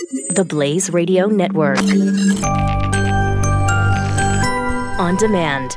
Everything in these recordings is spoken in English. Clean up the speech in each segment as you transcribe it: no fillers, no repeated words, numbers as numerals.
The Blaze Radio Network. On demand.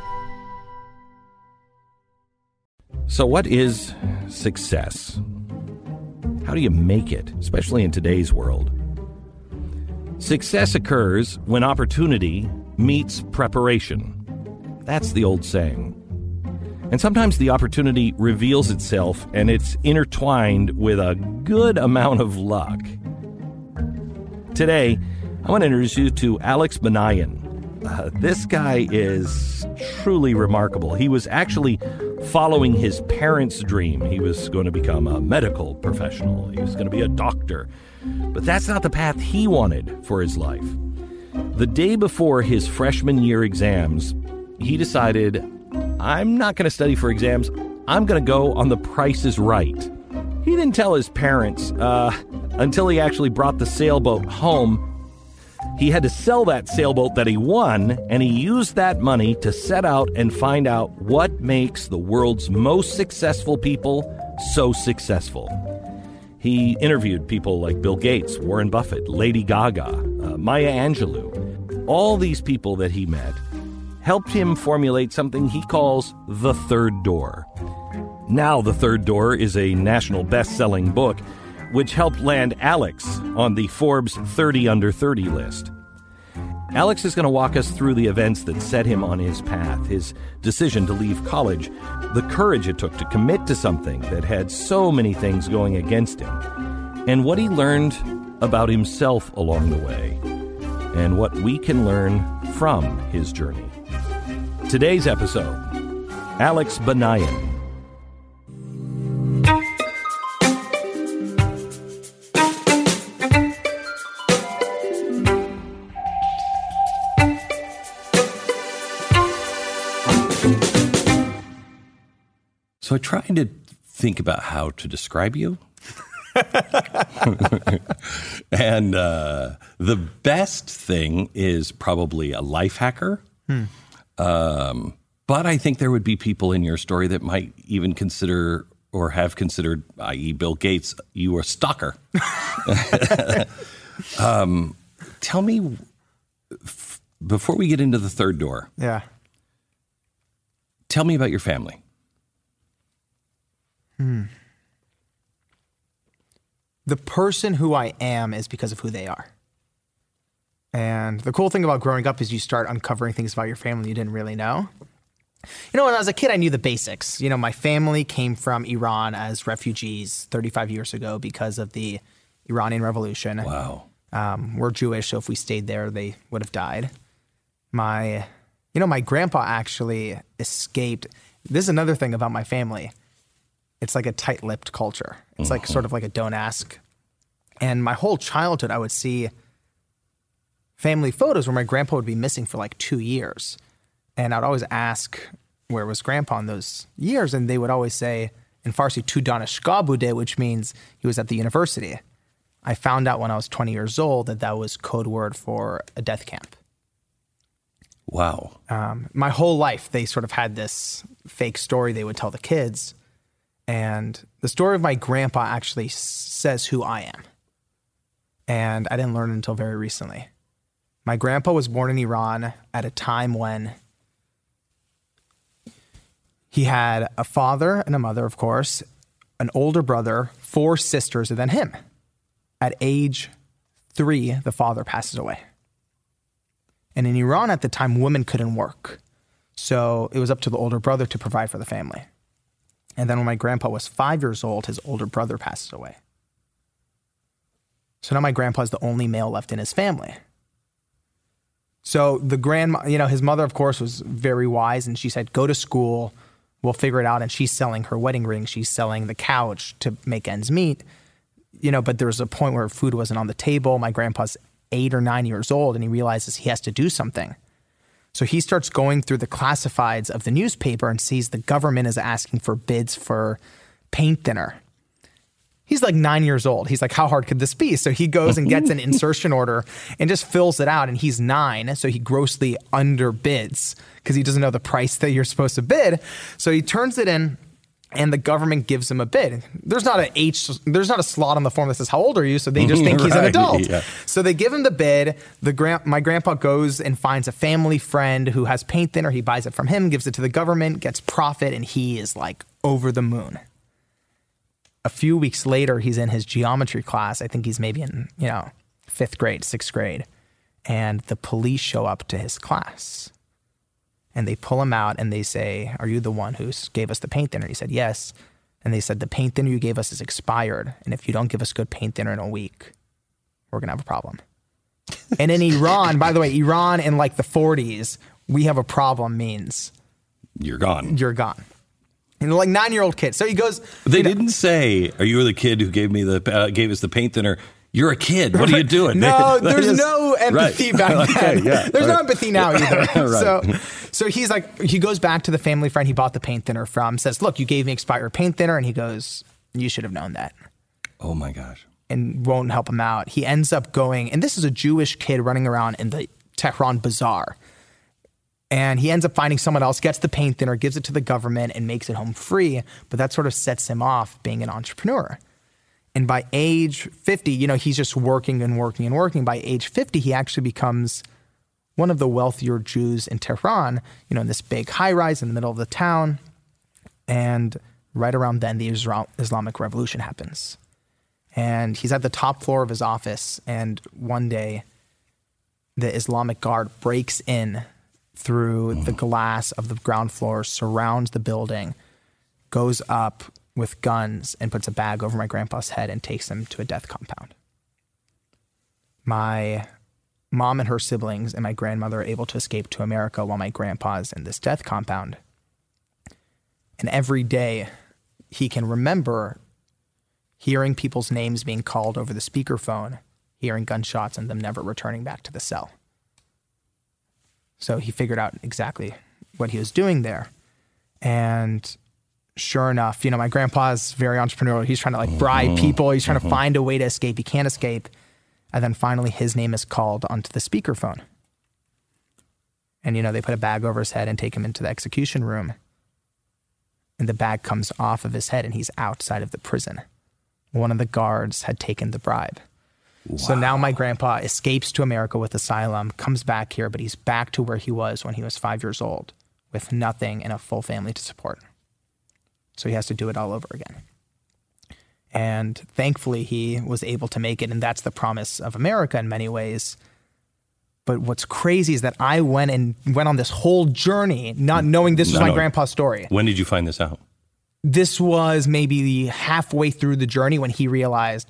So what is success? How do you make it, especially in today's world? Success occurs when opportunity meets preparation. That's the old saying. And sometimes the opportunity reveals itself and it's intertwined with a good amount of luck. Today, I want to introduce you to Alex Banayan. This guy is truly remarkable. He was actually following his parents' dream. He was going to become a medical professional. He was going to be a doctor. But that's not the path he wanted for his life. The day before his freshman year exams, he decided, I'm not going to study for exams. I'm going to go on The Price is Right. He didn't tell his parents until he actually brought the sailboat home. He had to sell that sailboat that he won, and he used that money to set out and find out what makes the world's most successful people so successful. He interviewed people like Bill Gates, Warren Buffett, Lady Gaga, Maya Angelou. All these people that he met helped him formulate something he calls The Third Door. Now, The Third Door is a national best-selling book, which helped land Alex on the Forbes 30 Under 30 list. Alex is going to walk us through the events that set him on his path, his decision to leave college, the courage it took to commit to something that had so many things going against him, and what he learned about himself along the way, and what we can learn from his journey. Today's episode, Alex Banayan. So I tried to think about how to describe you. And the best thing is probably a life hacker. But I think there would be people in your story that might even consider or have considered, i.e. Bill Gates, you a stalker. Tell me, before we get into The Third Door, tell me about your family. The person who I am is because of who they are. And the cool thing about growing up is you start uncovering things about your family you didn't really know. You know, when I was a kid, I knew the basics. You know, my family came from Iran as refugees 35 years ago because of the Iranian Revolution. Wow. We're Jewish, so if we stayed there, they would have died. My grandpa actually escaped. This is another thing about my family. It's like a tight-lipped culture. It's like sort of like a don't ask. And my whole childhood, I would see family photos where my grandpa would be missing for like 2 years. And I'd always ask, where was grandpa in those years? And they would always say, in Farsi, tu danishgah bude, which means he was at the university. I found out when I was 20 years old that was code word for a death camp. Wow. My whole life, they sort of had this fake story they would tell the kids. And the story of my grandpa actually says who I am. And I didn't learn it until very recently. My grandpa was born in Iran at a time when he had a father and a mother, of course, an older brother, 4 sisters, and then him. At age 3, the father passes away. And in Iran at the time, women couldn't work. So it was up to the older brother to provide for the family. And then when my grandpa was 5 years old, his older brother passes away. So now my grandpa is the only male left in his family. So his mother, of course, was very wise, and she said, go to school, we'll figure it out. And she's selling her wedding ring. She's selling the couch to make ends meet. But there was a point where food wasn't on the table. My grandpa's 8 or 9 years old, and he realizes he has to do something. So he starts going through the classifieds of the newspaper and sees the government is asking for bids for paint thinner. He's like 9 years old. He's like, how hard could this be? So he goes and gets an insertion order and just fills it out. And he's 9, so he grossly underbids because he doesn't know the price that you're supposed to bid. So he turns it in And the government gives him a bid. There's not a slot on the form that says, how old are you? So they just think he's an adult. Yeah. So they give him the bid. My grandpa goes and finds a family friend who has paint thinner. He buys it from him, gives it to the government, gets profit, and he is like over the moon. A few weeks later, he's in his geometry class. I think he's maybe in, 5th grade, 6th grade. And the police show up to his class. And they pull him out and they say, are you the one who gave us the paint thinner? He said, yes. And they said, the paint thinner you gave us is expired. And if you don't give us good paint thinner in a week, we're going to have a problem. And in Iran, by the way, Iran in like the 40s, we have a problem means you're gone. You're gone. And like 9-year-old kid. So he goes. They didn't say, are you the kid who gave us the paint thinner? You're a kid. What are you doing? No, there's no empathy back then. Okay, yeah, there's no empathy now either. Right. So he's like, he goes back to the family friend he bought the paint thinner from, says, look, you gave me expired paint thinner. And he goes, you should have known that. Oh my gosh. And won't help him out. He ends up going, and this is a Jewish kid running around in the Tehran bazaar. And he ends up finding someone else, gets the paint thinner, gives it to the government, and makes it home free. But that sort of sets him off being an entrepreneur. And by age 50, he's just working and working and working. By age 50, he actually becomes one of the wealthier Jews in Tehran, in this big high rise in the middle of the town. And right around then, the Islamic Revolution happens. And he's at the top floor of his office. And one day, the Islamic Guard breaks in through the glass of the ground floor, surrounds the building, goes up with guns and puts a bag over my grandpa's head and takes him to a death compound. My mom and her siblings and my grandmother are able to escape to America while my grandpa's in this death compound. And every day he can remember hearing people's names being called over the speakerphone, hearing gunshots, and them never returning back to the cell. So he figured out exactly what he was doing there. And sure enough, my grandpa's very entrepreneurial. He's trying to bribe people. He's trying to find a way to escape. He can't escape. And then finally his name is called onto the speakerphone. And, they put a bag over his head and take him into the execution room. And the bag comes off of his head and he's outside of the prison. One of the guards had taken the bribe. Wow. So now my grandpa escapes to America with asylum, comes back here, but he's back to where he was when he was 5 years old with nothing and a full family to support. So he has to do it all over again. And thankfully, he was able to make it. And that's the promise of America in many ways. But what's crazy is that I went on this whole journey not knowing this was my grandpa's story. When did you find this out? This was maybe halfway through the journey when he realized,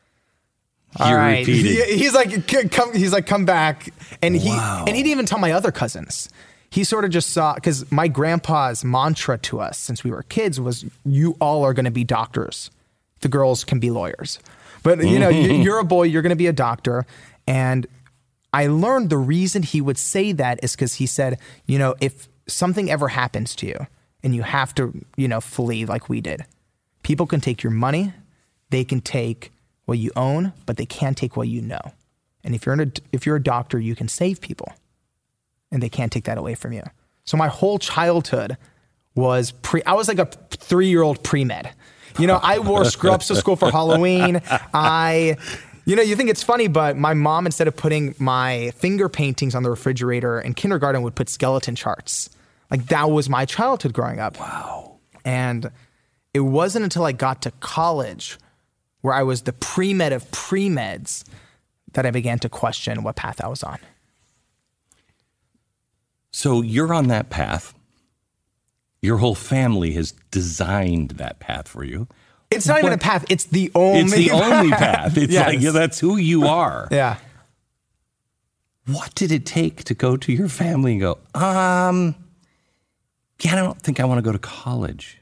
all right. He's like, come back. And he didn't even tell my other cousins. He sort of just saw, because my grandpa's mantra to us since we were kids was, you all are going to be doctors. The girls can be lawyers. But, you're a boy, you're going to be a doctor. And I learned the reason he would say that is because he said, if something ever happens to you and you have to, flee like we did, people can take your money, they can take what you own, but they can't take what you know. And if you're a doctor, you can save people. And they can't take that away from you. So my whole childhood was I was like a 3-year-old pre-med. I wore scrubs to school for Halloween. You think it's funny, but my mom, instead of putting my finger paintings on the refrigerator in kindergarten, would put skeleton charts. Like that was my childhood growing up. Wow. And it wasn't until I got to college where I was the pre-med of pre-meds that I began to question what path I was on. So you're on that path. Your whole family has designed that path for you. It's not even a path. It's the only path. It's yes. That's who you are. Yeah. What did it take to go to your family and go, I don't think I want to go to college?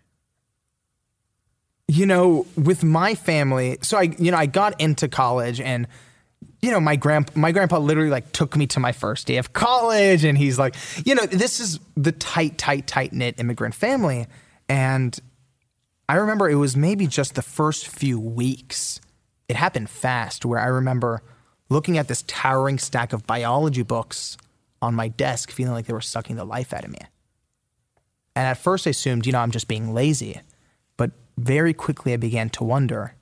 With my family, so I got into college and my grandpa literally took me to my first day of college, and he's like, this is the tight knit immigrant family. And I remember it was maybe just the first few weeks. It happened fast, where I remember looking at this towering stack of biology books on my desk, feeling like they were sucking the life out of me. And at first I assumed, I'm just being lazy. very quickly I began to wonder,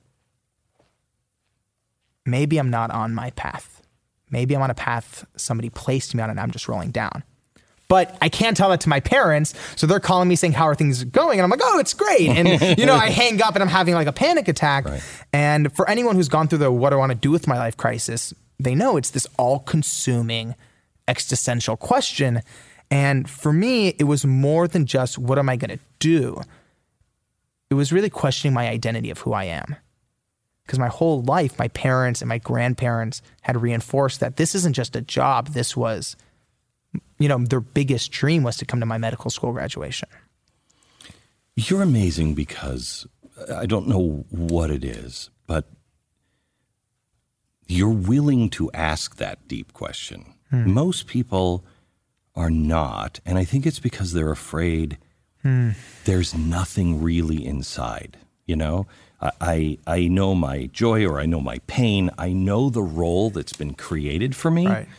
maybe I'm not on my path. Maybe I'm on a path somebody placed me on and I'm just rolling down. But I can't tell that to my parents, so they're calling me saying, how are things going? And I'm like, oh, it's great. And, I hang up and I'm having like a panic attack. Right. And for anyone who's gone through the what do I want to do with my life crisis, they know it's this all-consuming existential question. And for me, it was more than just what am I going to do? It was really questioning my identity of who I am. Because my whole life, my parents and my grandparents had reinforced that this isn't just a job. This was, their biggest dream was to come to my medical school graduation. You're amazing because I don't know what it is, but you're willing to ask that deep question. Most people are not, and I think it's because they're afraid there's nothing really inside, I know my joy or I know my pain. I know the role that's been created for me. Right.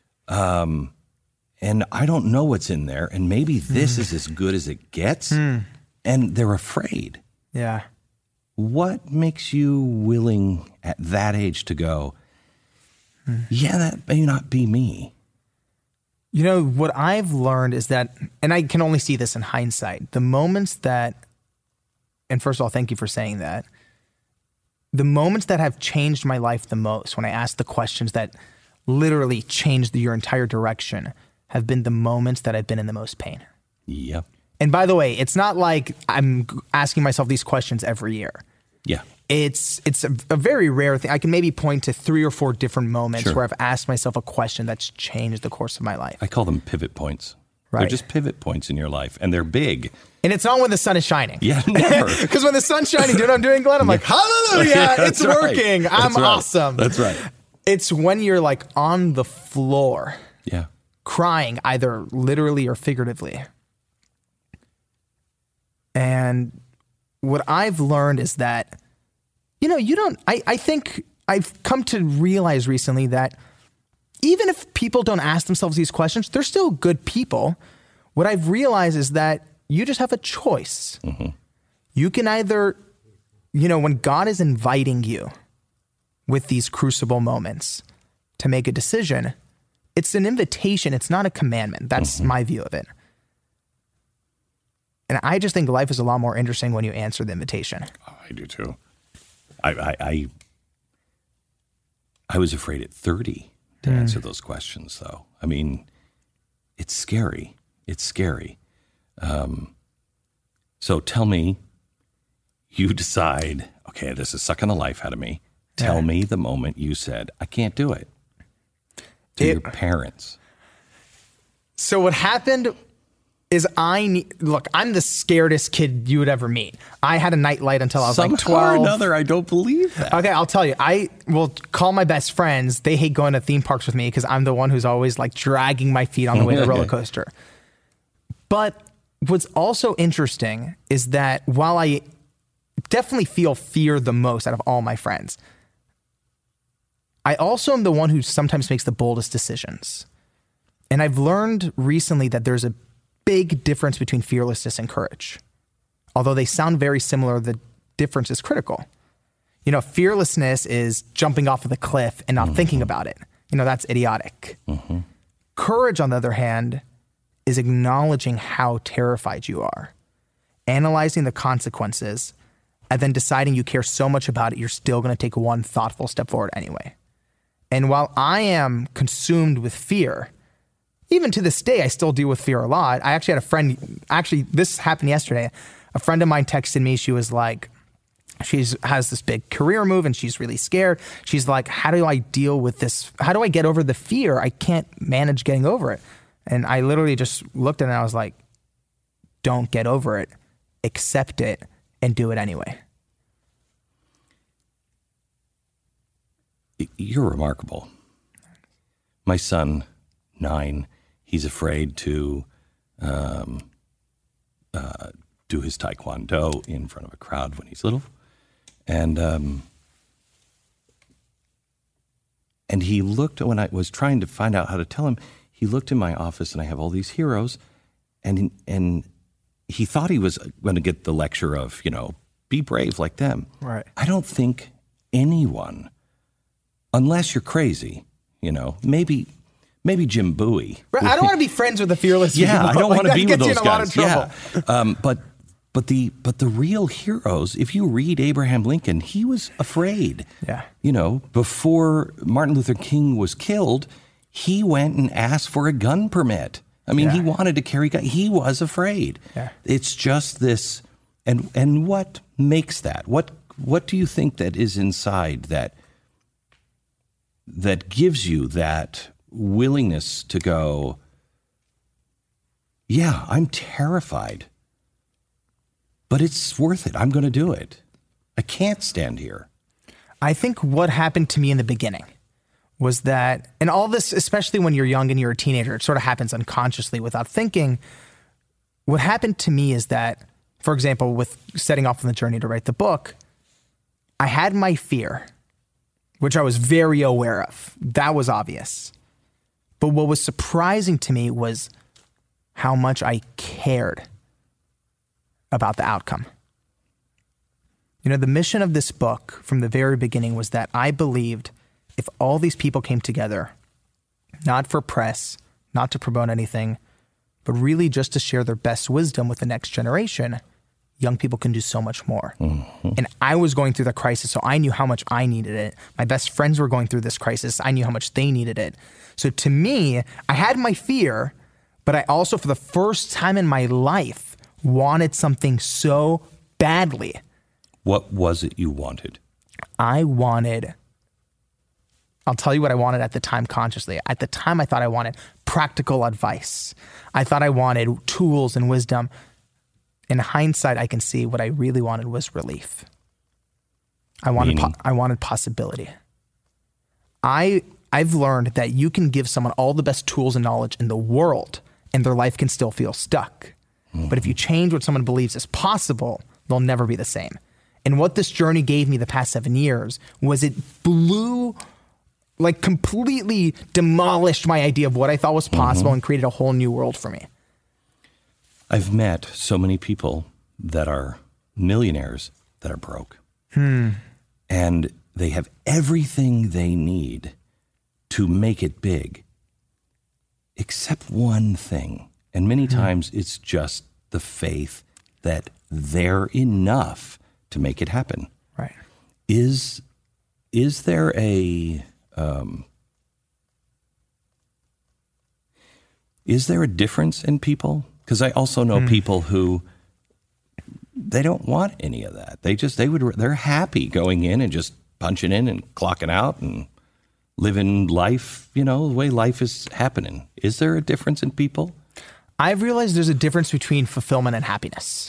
And I don't know what's in there. And maybe this is as good as it gets. And they're afraid. Yeah. What makes you willing at that age to go, yeah, that may not be me? What I've learned is that, and I can only see this in hindsight, the moments that, and first of all, thank you for saying that, the moments that have changed my life the most, when I ask the questions that literally changed your entire direction, have been the moments that I've been in the most pain. Yep. And by the way, it's not like I'm asking myself these questions every year. Yeah. It's a very rare thing. I can maybe point to 3 or 4 different moments Sure. where I've asked myself a question that's changed the course of my life. I call them pivot points. Right. They're just pivot points in your life, and they're big. And it's not when the sun is shining. Yeah, never. Because when the sun's shining, do you know what I'm doing, Glenn? I'm like, hallelujah, Yeah, it's that's right. working. That's I'm right. awesome. That's right. It's when you're like on the floor, Yeah. crying, either literally or figuratively. And what I've learned is that, I think I've come to realize recently that even if people don't ask themselves these questions, they're still good people. What I've realized is that you just have a choice. Mm-hmm. You can either, when God is inviting you with these crucible moments to make a decision, it's an invitation. It's not a commandment. That's my view of it. And I just think life is a lot more interesting when you answer the invitation. Oh, I do too. I was afraid at 30 to answer those questions, though. I mean, it's scary. It's scary. So tell me, you decide, okay, this is sucking the life out of me. Tell me the moment you said, I can't do it, to your parents. So what happened is I'm the scaredest kid you would ever meet. I had a nightlight until I was like 12. Somehow or another, I don't believe that. Okay, I'll tell you. I will call my best friends. They hate going to theme parks with me because I'm the one who's always like dragging my feet on the way to the roller coaster. But what's also interesting is that while I definitely feel fear the most out of all my friends, I also am the one who sometimes makes the boldest decisions. And I've learned recently that there's a big difference between fearlessness and courage. Although they sound very similar, the difference is critical. Fearlessness is jumping off of the cliff and not thinking about it. That's idiotic. Courage, on the other hand, is acknowledging how terrified you are, analyzing the consequences, and then deciding you care so much about it, you're still going to take one thoughtful step forward anyway. And while I am consumed with fear, even to this day, I still deal with fear a lot. I actually had a friend, this happened yesterday. A friend of mine texted me. She was like, she has this big career move and she's really scared. She's like, how do I deal with this? How do I get over the fear? I can't manage getting over it. And I literally just looked at it and I was like, don't get over it, accept it, and do it anyway. You're remarkable. My son, 9, he's afraid to do his taekwondo in front of a crowd when he's little. And he looked, when I was trying to find out how to tell him, he looked in my office and I have all these heroes, and he thought he was going to get the lecture of, be brave like them. Right. I don't think anyone, unless you're crazy, maybe Jim Bowie. Right. I don't want to be friends with the fearless people. Yeah, I don't want to be with those guys. Yeah. But the real heroes, if you read Abraham Lincoln, he was afraid. Yeah. Before Martin Luther King was killed, he went and asked for a gun permit. I mean, he wanted to carry gun. He was afraid. Yeah. It's just this, and what makes that? What do you think that is inside that gives you that willingness to go, yeah, I'm terrified, but it's worth it. I'm going to do it. I can't stand here. I think what happened to me in the beginning was that, and all this, especially when you're young and you're a teenager, it sort of happens unconsciously without thinking. What happened to me is that, for example, with setting off on the journey to write the book, I had my fear, which I was very aware of. That was obvious. But what was surprising to me was how much I cared about the outcome. The mission of this book from the very beginning was that I believed if all these people came together, not for press, not to promote anything, but really just to share their best wisdom with the next generation, young people can do so much more. Mm-hmm. And I was going through the crisis, so I knew how much I needed it. My best friends were going through this crisis. I knew how much they needed it. So to me, I had my fear, but I also, for the first time in my life, wanted something so badly. What was it you wanted? I'll tell you what I wanted at the time consciously. At the time, I thought I wanted practical advice. I thought I wanted tools and wisdom. In hindsight, I can see what I really wanted was relief. I wanted possibility. I've learned that you can give someone all the best tools and knowledge in the world, and their life can still feel stuck. Mm-hmm. But if you change what someone believes is possible, they'll never be the same. And what this journey gave me the past 7 years was it completely demolished my idea of what I thought was possible and created a whole new world for me. I've met so many people that are millionaires that are broke. And they have everything they need to make it big, except one thing. And many times it's just the faith that they're enough to make it happen. Right. Is there a difference in people? Because I also know people who they don't want any of that. They're happy going in and just punching in and clocking out and living life, the way life is happening. Is there a difference in people? I've realized there's a difference between fulfillment and happiness.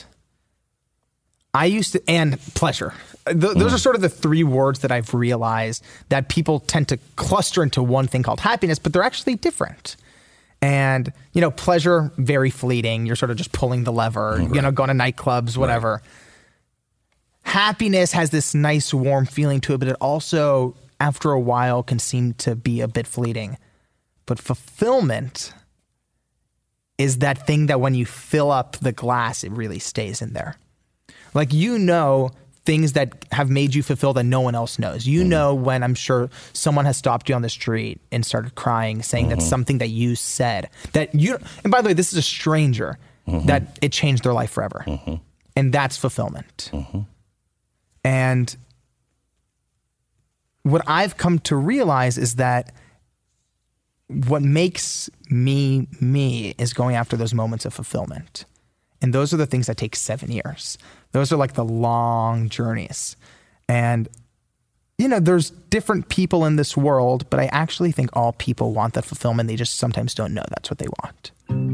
And pleasure. Those are sort of the three words that I've realized that people tend to cluster into one thing called happiness, but they're actually different. And, pleasure, very fleeting. You're sort of just pulling the lever, going to nightclubs, whatever. Right. Happiness has this nice, warm feeling to it, but it also, after a while, can seem to be a bit fleeting. But fulfillment is that thing that when you fill up the glass, it really stays in there. Like, things that have made you fulfilled that no one else knows. When I'm sure someone has stopped you on the street and started crying, saying that something that you said and by the way, this is a stranger, that it changed their life forever. And that's fulfillment. And what I've come to realize is that what makes me is going after those moments of fulfillment. And those are the things that take 7 years. Those are like the long journeys. And, there's different people in this world, but I actually think all people want that fulfillment. They just sometimes don't know that's what they want.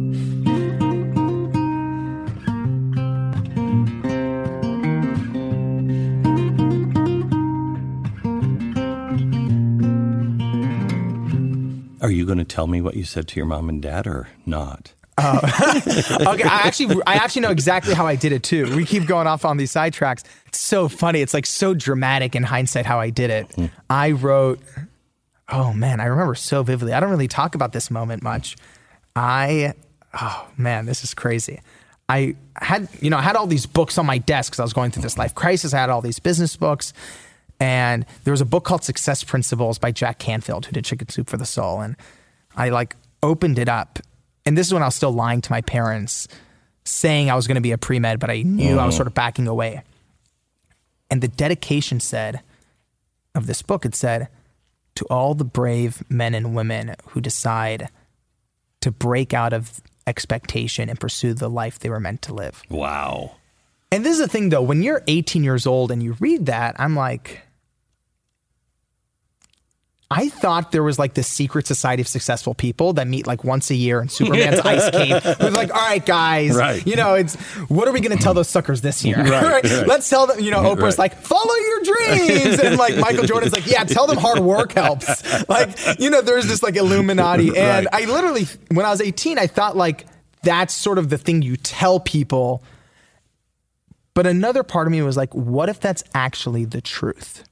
Are you going to tell me what you said to your mom and dad or not? Okay, I actually know exactly how I did it too. We keep going off on these sidetracks. It's so funny. It's like so dramatic in hindsight how I did it. I wrote, I remember so vividly. I don't really talk about this moment much. This is crazy. I had all these books on my desk because I was going through this life crisis. I had all these business books. And there was a book called Success Principles by Jack Canfield, who did Chicken Soup for the Soul. And I like opened it up. And this is when I was still lying to my parents, saying I was going to be a pre-med, but I knew I was sort of backing away. And the dedication of this book, it said, to all the brave men and women who decide to break out of expectation and pursue the life they were meant to live. Wow. And this is the thing, though. When you're 18 years old and you read that, I'm like, I thought there was like this secret society of successful people that meet like once a year in Superman's ice cave. Who's like, all right, guys, it's what are we going to tell those suckers this year? Right. Let's tell them, Oprah's like, follow your dreams. And like Michael Jordan's like, yeah, tell them hard work helps. Like, there's this like Illuminati. And I literally, when I was 18, I thought like, that's sort of the thing you tell people. But another part of me was like, what if that's actually the truth?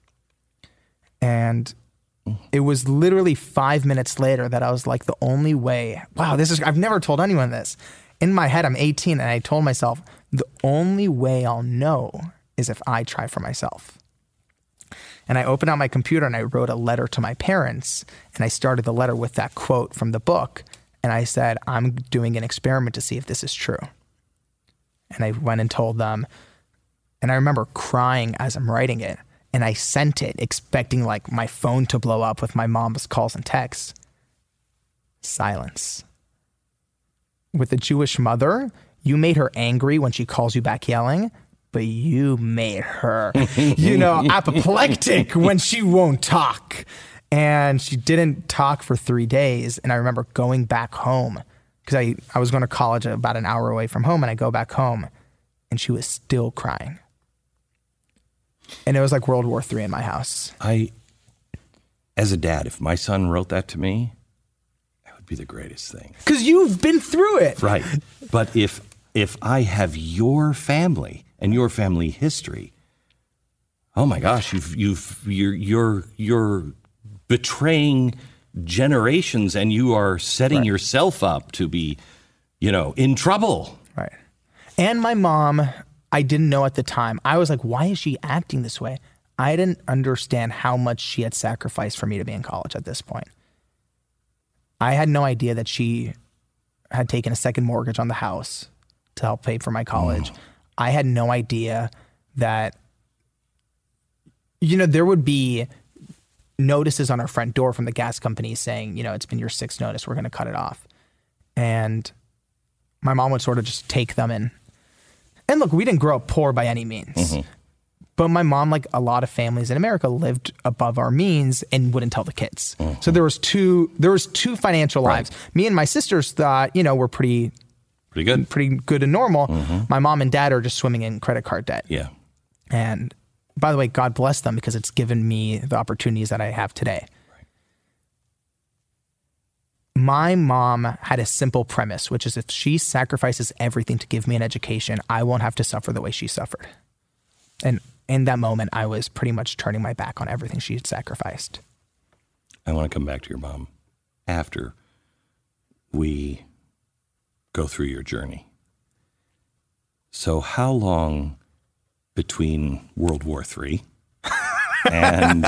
And it was literally 5 minutes later that I was like, the only way, I've never told anyone this. In my head, I'm 18 and I told myself, the only way I'll know is if I try for myself. And I opened out my computer and I wrote a letter to my parents, and I started the letter with that quote from the book. And I said, I'm doing an experiment to see if this is true. And I went and told them, and I remember crying as I'm writing it. And I sent it expecting like my phone to blow up with my mom's calls and texts. Silence. With a Jewish mother, you made her angry when she calls you back yelling, but you made her, apoplectic when she won't talk. And she didn't talk for 3 days. And I remember going back home because I was going to college about an hour away from home, and I go back home and she was still crying. And it was like World War III in my house. As a dad, if my son wrote that to me, that would be the greatest thing. Because you've been through it. Right. But if I have your family and your family history, oh my gosh, you're betraying generations, and you are setting yourself up to be, in trouble. Right. And my mom, I didn't know at the time. I was like, why is she acting this way? I didn't understand how much she had sacrificed for me to be in college at this point. I had no idea that she had taken a second mortgage on the house to help pay for my college. I had no idea that, there would be notices on our front door from the gas company saying, it's been your 6th notice, we're going to cut it off. And my mom would sort of just take them in. And look, we didn't grow up poor by any means. But my mom, like a lot of families in America, lived above our means and wouldn't tell the kids. So there was two financial lives. Me and my sisters thought, we're pretty good and normal. My mom and dad are just swimming in credit card debt. Yeah. And by the way, God bless them, because it's given me the opportunities that I have today. My mom had a simple premise, which is if she sacrifices everything to give me an education, I won't have to suffer the way she suffered. And in that moment, I was pretty much turning my back on everything she had sacrificed. I want to come back to your mom after we go through your journey. So how long between World War III and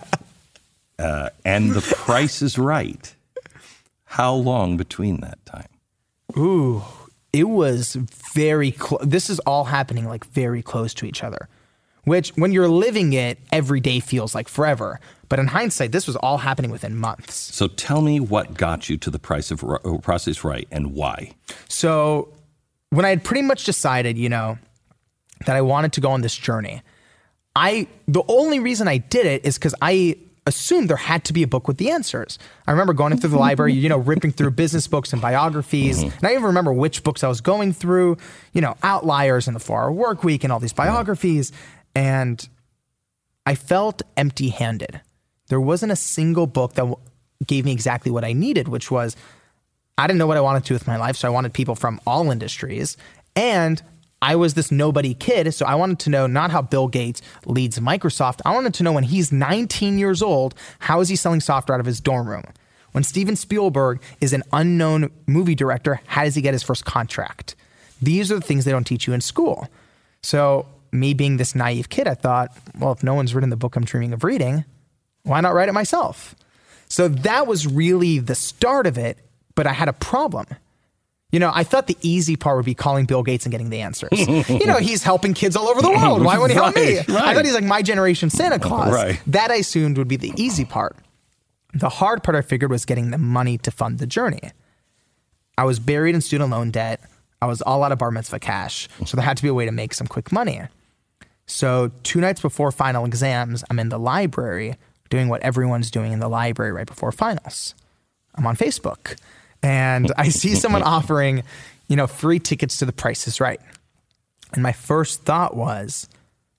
The Price is Right? How long between that time? Ooh, it was very close. This is all happening like very close to each other, which when you're living it, every day feels like forever. But in hindsight, this was all happening within months. So tell me what got you to The Price is Right and why. So when I had pretty much decided, that I wanted to go on this journey, the only reason I did it is because I assumed there had to be a book with the answers. I remember going through the library, ripping through business books and biographies. And I even remember which books I was going through, Outliers and The 4-Hour Workweek and all these biographies. And I felt empty-handed. There wasn't a single book that gave me exactly what I needed, which was, I didn't know what I wanted to do with my life. So I wanted people from all industries. And I was this nobody kid, so I wanted to know not how Bill Gates leads Microsoft. I wanted to know when he's 19 years old, how is he selling software out of his dorm room? When Steven Spielberg is an unknown movie director, how does he get his first contract? These are the things they don't teach you in school. So me being this naive kid, I thought, well, if no one's written the book I'm dreaming of reading, why not write it myself? So that was really the start of it, but I had a problem. I thought the easy part would be calling Bill Gates and getting the answers. He's helping kids all over the world. Why wouldn't he help me? Right. I thought he's like my generation Santa Claus. Right. That I assumed would be the easy part. The hard part I figured was getting the money to fund the journey. I was buried in student loan debt. I was all out of bar mitzvah cash. So there had to be a way to make some quick money. So 2 nights before final exams, I'm in the library doing what everyone's doing in the library right before finals. I'm on Facebook. And I see someone offering, free tickets to The Price is Right. And my first thought was,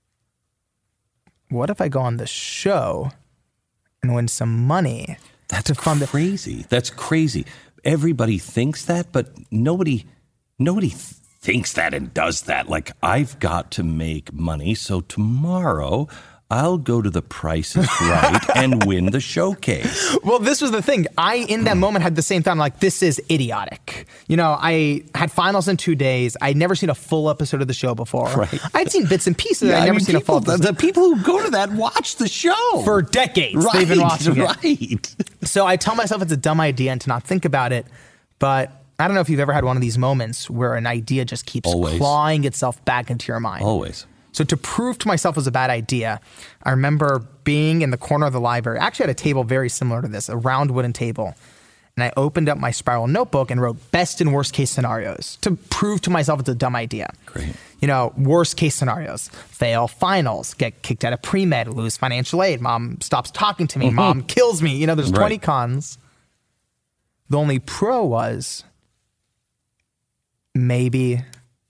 what if I go on the show and win some money to fund crazy. That's crazy. Everybody thinks that, but nobody thinks that and does that. Like, I've got to make money, so tomorrow I'll go to The Price is Right and win the showcase. Well, this was the thing. I, in that moment, had the same thought. I'm like, this is idiotic. I had finals in 2 days. I'd never seen a full episode of the show before. Right. I'd seen bits and pieces. I'd never seen a full episode. The people who go to that watch the show. For decades. Right, They've been watching it. Right. So I tell myself it's a dumb idea and to not think about it. But I don't know if you've ever had one of these moments where an idea just keeps clawing itself back into your mind. Always. So to prove to myself it was a bad idea, I remember being in the corner of the library. I actually had a table very similar to this, a round wooden table. And I opened up my spiral notebook and wrote best and worst case scenarios to prove to myself it's a dumb idea. Great. Worst case scenarios, fail finals, get kicked out of pre-med, lose financial aid, mom stops talking to me, mom kills me. There's 20 cons. The only pro was maybe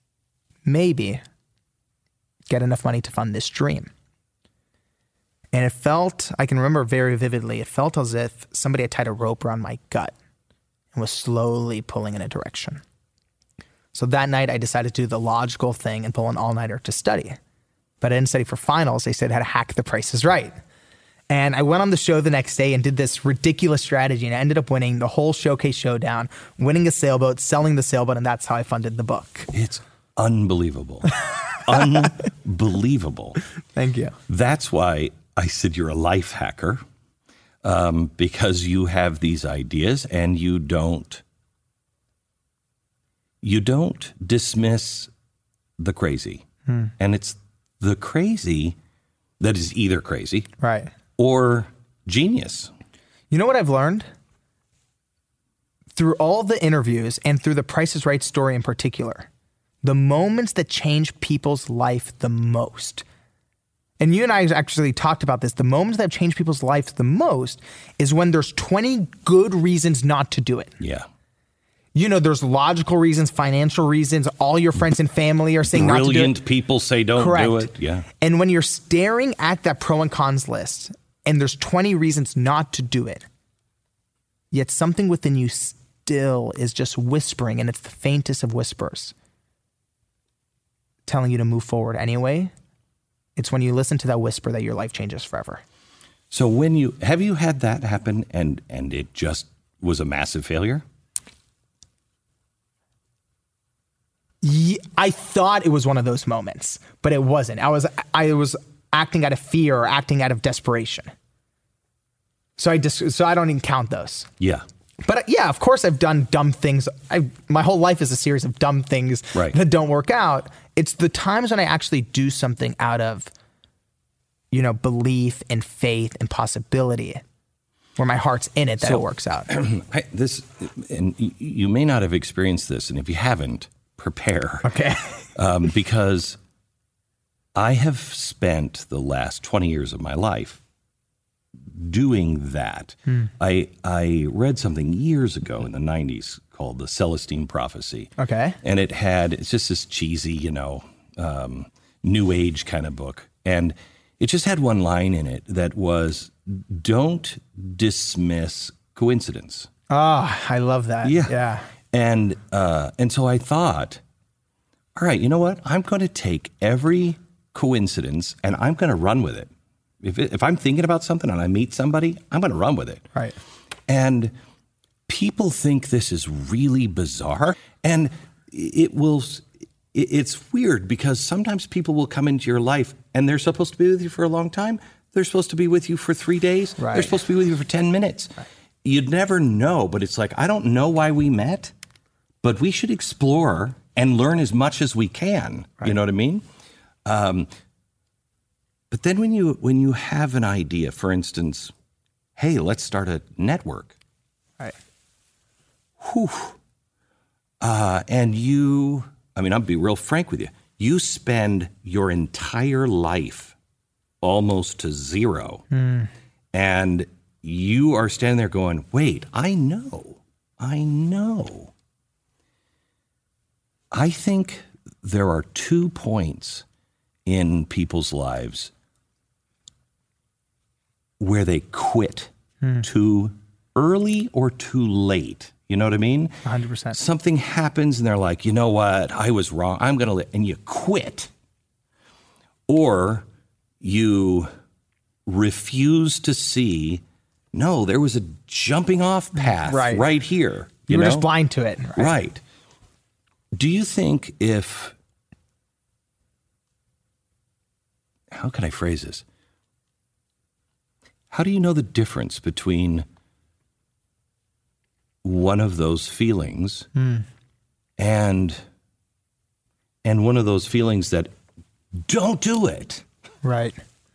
get enough money to fund this dream. And it felt, I can remember very vividly, it felt as if somebody had tied a rope around my gut and was slowly pulling in a direction. So that night I decided to do the logical thing and pull an all-nighter to study. But I didn't study for finals. They said how to hack The Price is Right. And I went on the show the next day and did this ridiculous strategy, and I ended up winning the whole showcase showdown, winning a sailboat, selling the sailboat, and that's how I funded the book. It's unbelievable. Unbelievable. Thank you. That's why I said you're a life hacker, because you have these ideas and you don't dismiss the crazy. And it's the crazy that is either crazy, right, or genius. You know what I've learned? Through all the interviews and through the Price is Right story in particular, the moments that change people's life the most, and you and I actually talked about this, the moments that have changed people's lives the most is when there's 20 good reasons not to do it. Yeah. There's logical reasons, financial reasons. All your friends and family are saying not to do it. Brilliant people say don't do it. Yeah. And when you're staring at that pro and cons list and there's 20 reasons not to do it, yet something within you still is just whispering, and it's the faintest of whispers, telling you to move forward anyway. It's when you listen to that whisper that your life changes forever. So have you had that happen and it just was a massive failure? Yeah, I thought it was one of those moments, but it wasn't. I was acting out of fear or acting out of desperation. So I don't even count those. Yeah. But yeah, of course I've done dumb things. My whole life is a series of dumb things that don't work out. It's the times when I actually do something out of, belief and faith and possibility, where my heart's in it, that it works out. And you may not have experienced this, and if you haven't, prepare. Okay. Because I have spent the last 20 years of my life doing that. I read something years ago in the 90s called the Celestine Prophecy. Okay. And it's just this cheesy, new age kind of book. And it just had one line in it that was, don't dismiss coincidence. Oh, I love that. Yeah. And so I thought, all right, you know what? I'm going to take every coincidence and I'm going to run with it. If I'm thinking about something and I meet somebody, I'm going to run with it. Right. And people think this is really bizarre, and it will it's weird because sometimes people will come into your life and they're supposed to be with you for a long time. They're supposed to be with you for 3 days. Right. They're supposed to be with you for 10 minutes. Right. You'd never know, but it's like, I don't know why we met, but we should explore and learn as much as we can. Right. You know what I mean? But then when you have an idea, for instance, hey, let's start a network. Right. Whew. And I'll be real frank with you. You spend your entire life almost to zero. And you are standing there going, wait, I know. I think there are 2 points in people's lives where they quit too early or too late. You know what I mean? 100%. Something happens and they're like, you know what? I was wrong. I'm going to, and you quit. Or you refuse to see, no, there was a jumping off path right here. You were just blind to it. Right. Do you think how can I phrase this? How do you know the difference between one of those feelings and one of those feelings that don't do it? Right.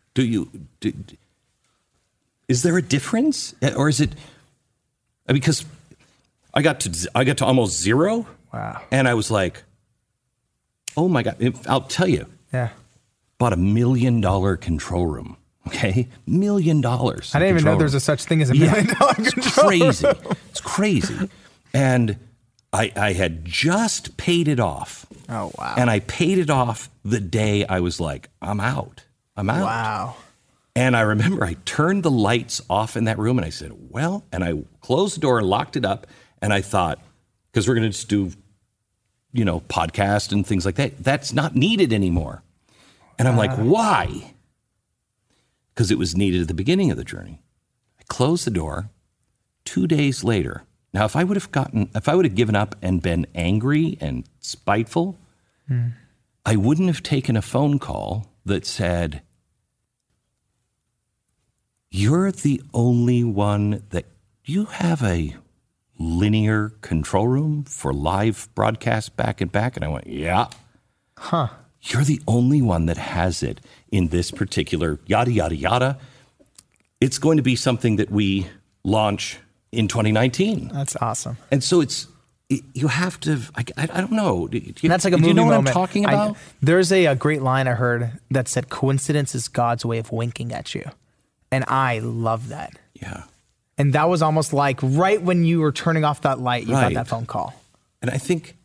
Is there a difference, or is it because I got to almost zero? Wow. And I was like, oh my God, I'll tell you. Yeah. Bought $1 million control room. Okay, $1 million. I didn't even know there's a such thing as $1 million control room. It's crazy. And I had just paid it off. Oh, wow. And I paid it off the day I was like, I'm out. Wow. And I remember I turned the lights off in that room and I said, well, and I closed the door and locked it up. And I thought, because we're going to just do, podcast and things like that. That's not needed anymore. And I'm like, why? Because it was needed at the beginning of the journey. I closed the door. 2 days later. Now, if I would have given up and been angry and spiteful, I wouldn't have taken a phone call that said, you're the only one that you have a linear control room for live broadcast back and back. And I went, yeah. Huh. You're the only one that has it in this particular yada, yada, yada. It's going to be something that we launch in 2019. That's awesome. And so you have to, I don't know. That's like a movie moment. Do you know what I'm talking about? There's a great line I heard that said, coincidence is God's way of winking at you. And I love that. Yeah. And that was almost like right when you were turning off that light, you got that phone call. And I think,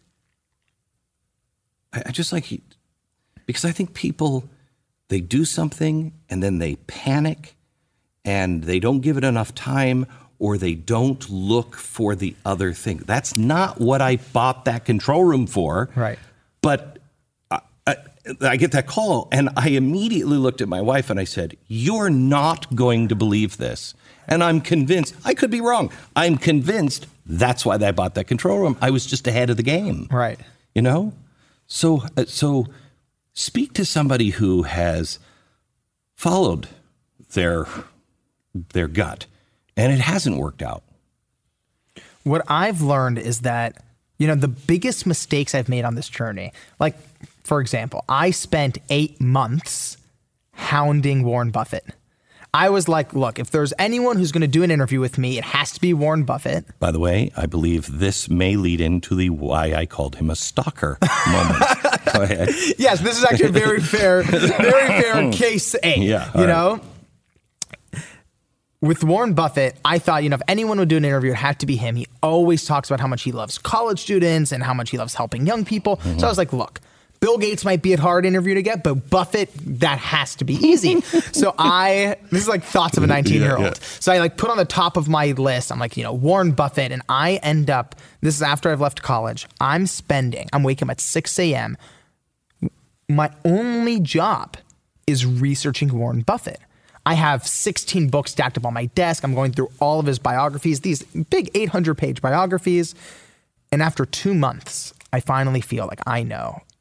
I just like, because I think people, they do something and then they panic and they don't give it enough time or they don't look for the other thing. That's not what I bought that control room for. Right. But I get that call and I immediately looked at my wife and I said, you're not going to believe this. And I'm convinced, I could be wrong. I'm convinced that's why I bought that control room. I was just ahead of the game. Right. So speak to somebody who has followed their gut and it hasn't worked out. What I've learned is that, the biggest mistakes I've made on this journey, like, for example, I spent 8 months hounding Warren Buffett. I was like, look, if there's anyone who's going to do an interview with me, it has to be Warren Buffett. By the way, I believe this may lead into the why I called him a stalker moment. Go ahead. Yes, this is actually a very fair case A. Yeah, you know? With Warren Buffett, I thought, if anyone would do an interview, it had to be him. He always talks about how much he loves college students and how much he loves helping young people. Mm-hmm. So I was like, look, Bill Gates might be a hard interview to get, but Buffett, that has to be easy. So this is like thoughts of a 19-year-old. Yeah. So I put on the top of my list, I'm like, Warren Buffett, and I end up, this is after I've left college, I'm waking up at 6 a.m. My only job is researching Warren Buffett. I have 16 books stacked up on my desk. I'm going through all of his biographies, these big 800-page biographies. And after 2 months, I finally feel like I know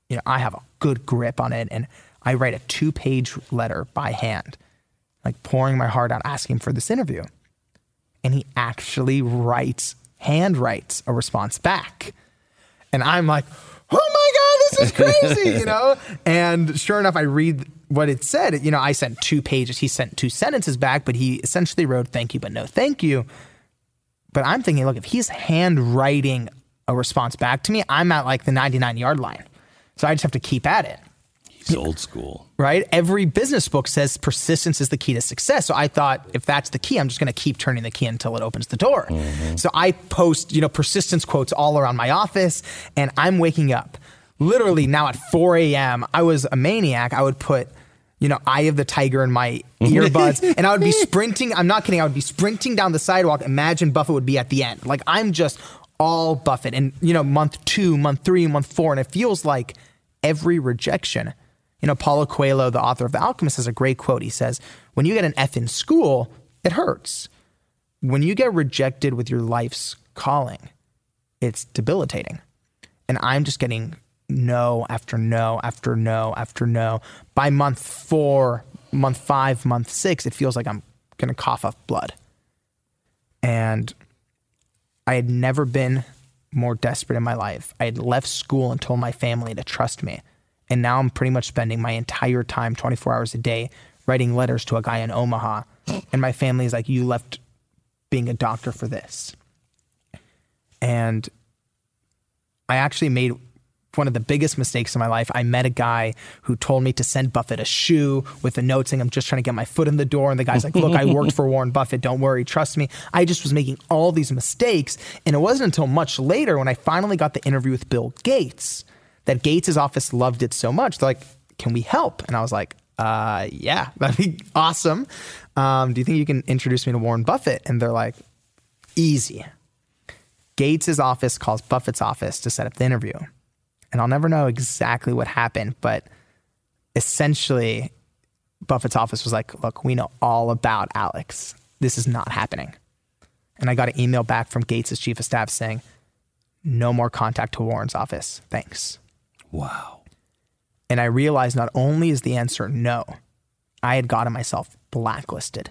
I have a good grip on it. And I write a 2-page letter by hand, like pouring my heart out, asking for this interview. And he actually hand writes a response back. And I'm like, oh my God, this is crazy, And sure enough, I read what it said. I sent 2 pages. He sent 2 sentences back, but he essentially wrote, thank you, but no thank you. But I'm thinking, look, if he's hand writing a response back to me, I'm at like the 99-yard line. So I just have to keep at it. He's old school. Right? Every business book says persistence is the key to success. So I thought, if that's the key, I'm just going to keep turning the key until it opens the door. Mm-hmm. So I post, persistence quotes all around my office, and I'm waking up. Literally now at 4 a.m., I was a maniac. I would put, Eye of the Tiger in my earbuds, and I would be sprinting. I'm not kidding. I would be sprinting down the sidewalk. Imagine Buffett would be at the end. Like, I'm just all Buffett. And, month 2, month 3, month 4, and it feels like every rejection. Paulo Coelho, the author of The Alchemist, has a great quote. He says, when you get an F in school, it hurts. When you get rejected with your life's calling, it's debilitating. And I'm just getting no after no after no after no. By month 4, month 5, month 6, it feels like I'm going to cough up blood. And I had never been more desperate in my life. I had left school and told my family to trust me. And now I'm pretty much spending my entire time, 24 hours a day, writing letters to a guy in Omaha. And my family is like, you left being a doctor for this. And I actually made one of the biggest mistakes in my life. I met a guy who told me to send Buffett a shoe with a note saying, I'm just trying to get my foot in the door. And the guy's like, look, I worked for Warren Buffett. Don't worry. Trust me. I just was making all these mistakes. And it wasn't until much later when I finally got the interview with Bill Gates that Gates' office loved it so much. They're like, can we help? And I was like, yeah, that'd be awesome. Do you think you can introduce me to Warren Buffett? And they're like, easy. Gates' office calls Buffett's office to set up the interview. And I'll never know exactly what happened, but essentially Buffett's office was like, look, we know all about Alex. This is not happening. And I got an email back from Gates' chief of staff saying, no more contact to Warren's office. Thanks. Wow. And I realized not only is the answer no, I had gotten myself blacklisted.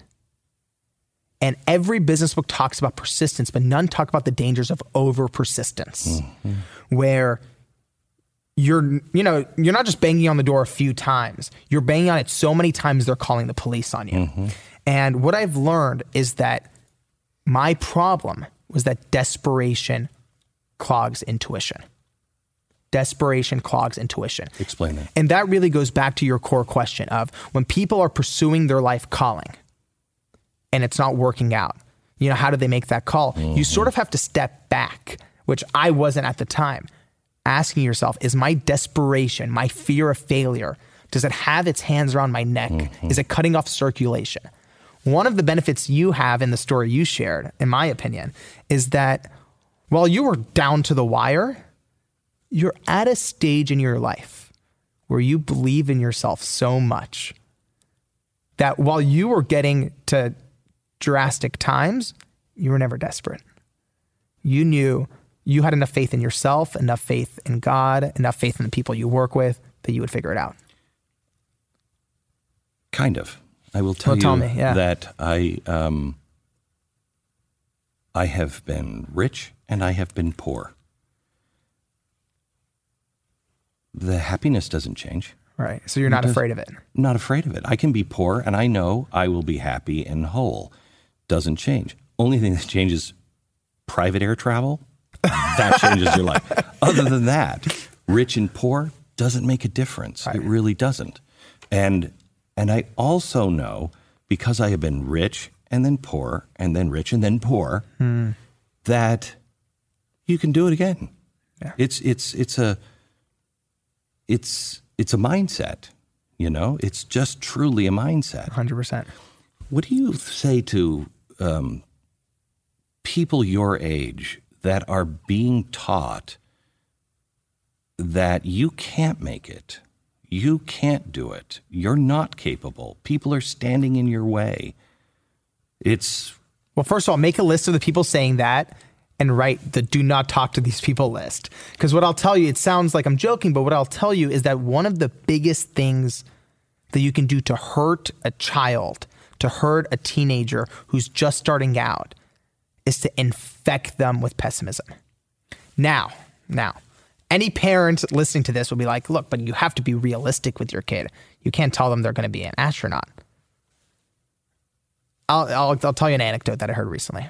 And every business book talks about persistence, but none talk about the dangers of over persistence, where you're not just banging on the door a few times. You're banging on it so many times they're calling the police on you. And what I've learned is that my problem was that desperation clogs intuition. Desperation clogs intuition. Explain that. And that really goes back to your core question of when people are pursuing their life calling and it's not working out, how do they make that call? You sort of have to step back, which I wasn't at the time, asking yourself, is my desperation, my fear of failure, does it have its hands around my neck? Is it cutting off circulation? One of the benefits you have in the story you shared, in my opinion, is that while you were down to the wire, you're at a stage in your life where you believe in yourself so much that while you were getting to drastic times, you were never desperate. You knew you had enough faith in yourself, enough faith in God, enough faith in the people you work with that you would figure it out. Kind of. I will tell that I have been rich and I have been poor. The happiness doesn't change. Right. So you're not afraid of it. Not afraid of it. I can be poor and I know I will be happy and whole. Doesn't change. Only thing that changes, private air travel. That changes your life. Other than that, rich and poor doesn't make a difference. Right. It really doesn't. And I also know, because I have been rich and then poor and then rich and then poor, that you can do it again. Yeah. It's a mindset, It's just truly a mindset. 100%. What do you say to people your age that are being taught that you can't make it, you can't do it, you're not capable, people are standing in your way? Well, first of all, make a list of the people saying that and write the do not talk to these people list. Because what I'll tell you, it sounds like I'm joking, but what I'll tell you is that one of the biggest things that you can do to hurt a child, to hurt a teenager who's just starting out, is to infect them with pessimism. Now, any parent listening to this will be like, look, but you have to be realistic with your kid. You can't tell them they're going to be an astronaut. I'll tell you an anecdote that I heard recently.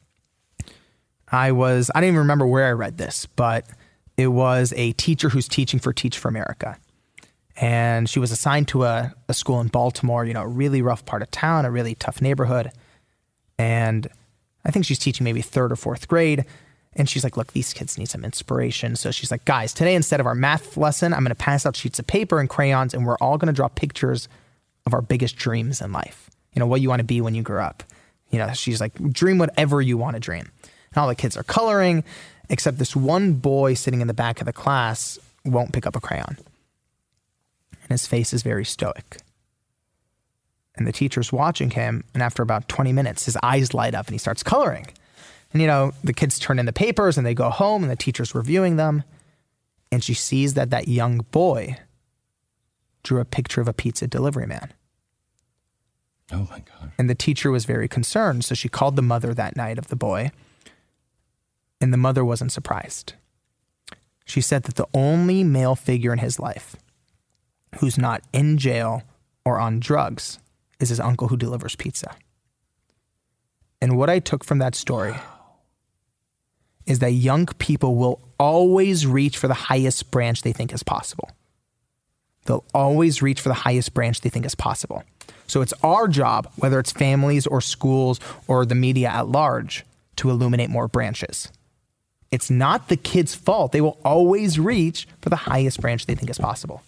I don't even remember where I read this, but it was a teacher who's teaching for Teach for America. And she was assigned to a school in Baltimore, a really rough part of town, a really tough neighborhood. And I think she's teaching maybe 3rd or 4th grade. And she's like, look, these kids need some inspiration. So she's like, guys, today instead of our math lesson, I'm going to pass out sheets of paper and crayons, and we're all going to draw pictures of our biggest dreams in life. What you want to be when you grow up. She's like, dream whatever you want to dream. And all the kids are coloring, except this one boy sitting in the back of the class won't pick up a crayon. And his face is very stoic. And the teacher's watching him, and after about 20 minutes, his eyes light up and he starts coloring. And, the kids turn in the papers and they go home and the teacher's reviewing them. And she sees that young boy drew a picture of a pizza delivery man. Oh, my God. And the teacher was very concerned. So she called the mother that night of the boy. And the mother wasn't surprised. She said that the only male figure in his life who's not in jail or on drugs is his uncle who delivers pizza. And what I took from that story is that young people will always reach for the highest branch they think is possible. They'll always reach for the highest branch they think is possible. So it's our job, whether it's families or schools or the media at large, to illuminate more branches. It's not the kid's fault. They will always reach for the highest branch they think is possible.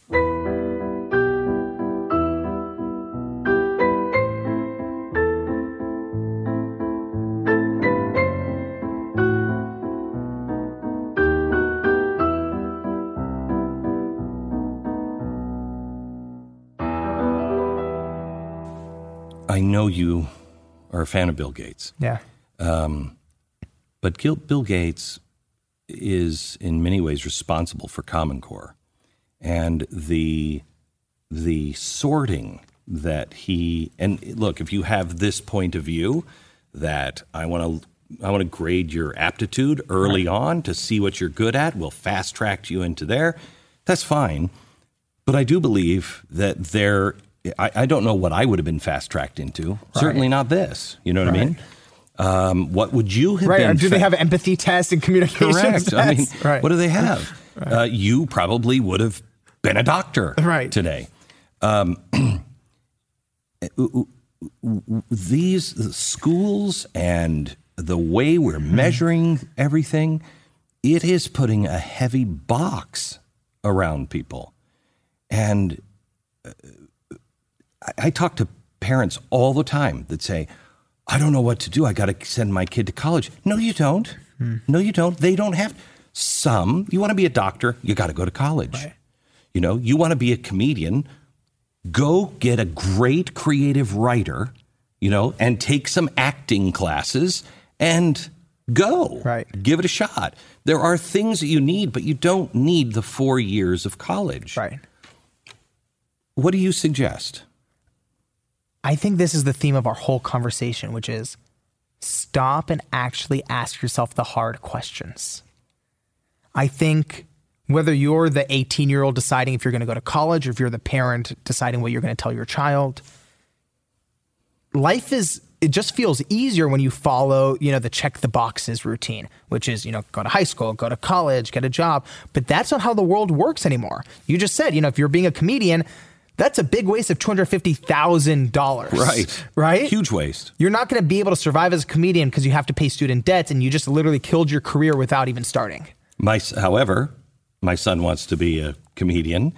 I know you are a fan of Bill Gates. Yeah. But Bill Gates is in many ways responsible for Common Core. And the sorting that and look, if you have this point of view that I want to grade your aptitude early on to see what you're good at, we'll fast track you into there, that's fine. But I do believe that I don't know what I would have been fast-tracked into. Right. Certainly not this. You know what I mean? What would you have been? Do they have empathy tests and communication tests? Correct. What do they have? Right. You probably would have been a doctor today. These schools and the way we're measuring everything, it is putting a heavy box around people. And I talk to parents all the time that say, I don't know what to do. I got to send my kid to college. No, you don't. No, you don't. They don't have you want to be a doctor, you got to go to college. Right. You want to be a comedian, go get a great creative writer, and take some acting classes and go. Right. Give it a shot. There are things that you need, but you don't need the 4 years of college. Right. What do you suggest? I think this is the theme of our whole conversation, which is stop and actually ask yourself the hard questions. I think whether you're the 18-year-old deciding if you're going to go to college or if you're the parent deciding what you're going to tell your child, it just feels easier when you follow, the check the boxes routine, which is, go to high school, go to college, get a job. But that's not how the world works anymore. You just said, if you're being a comedian, that's a big waste of $250,000. Right? Huge waste. You're not going to be able to survive as a comedian because you have to pay student debts, and you just literally killed your career without even starting. However, my son wants to be a comedian,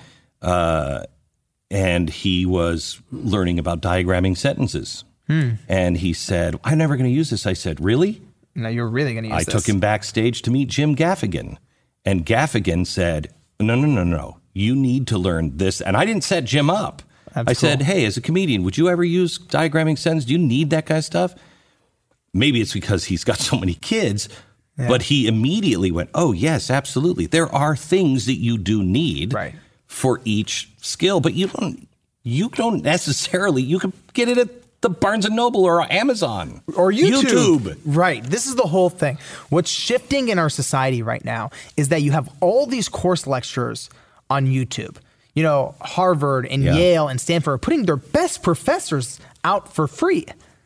and he was learning about diagramming sentences. And he said, I'm never going to use this. I said, really? No, you're really going to use this. I took him backstage to meet Jim Gaffigan. And Gaffigan said, no. You need to learn this. And I didn't set Jim up. I said, hey, as a comedian, would you ever use diagramming sentences? Do you need that kind of stuff? Maybe it's because he's got so many kids. But he immediately went, oh, yes, absolutely. There are things that you do need for each skill, but you don't necessarily, you can get it at the Barnes & Noble or Amazon. Or YouTube. Right. This is the whole thing. What's shifting in our society right now is that you have all these course lectures on YouTube. You know, Harvard and Yale and Stanford are putting their best professors out for free.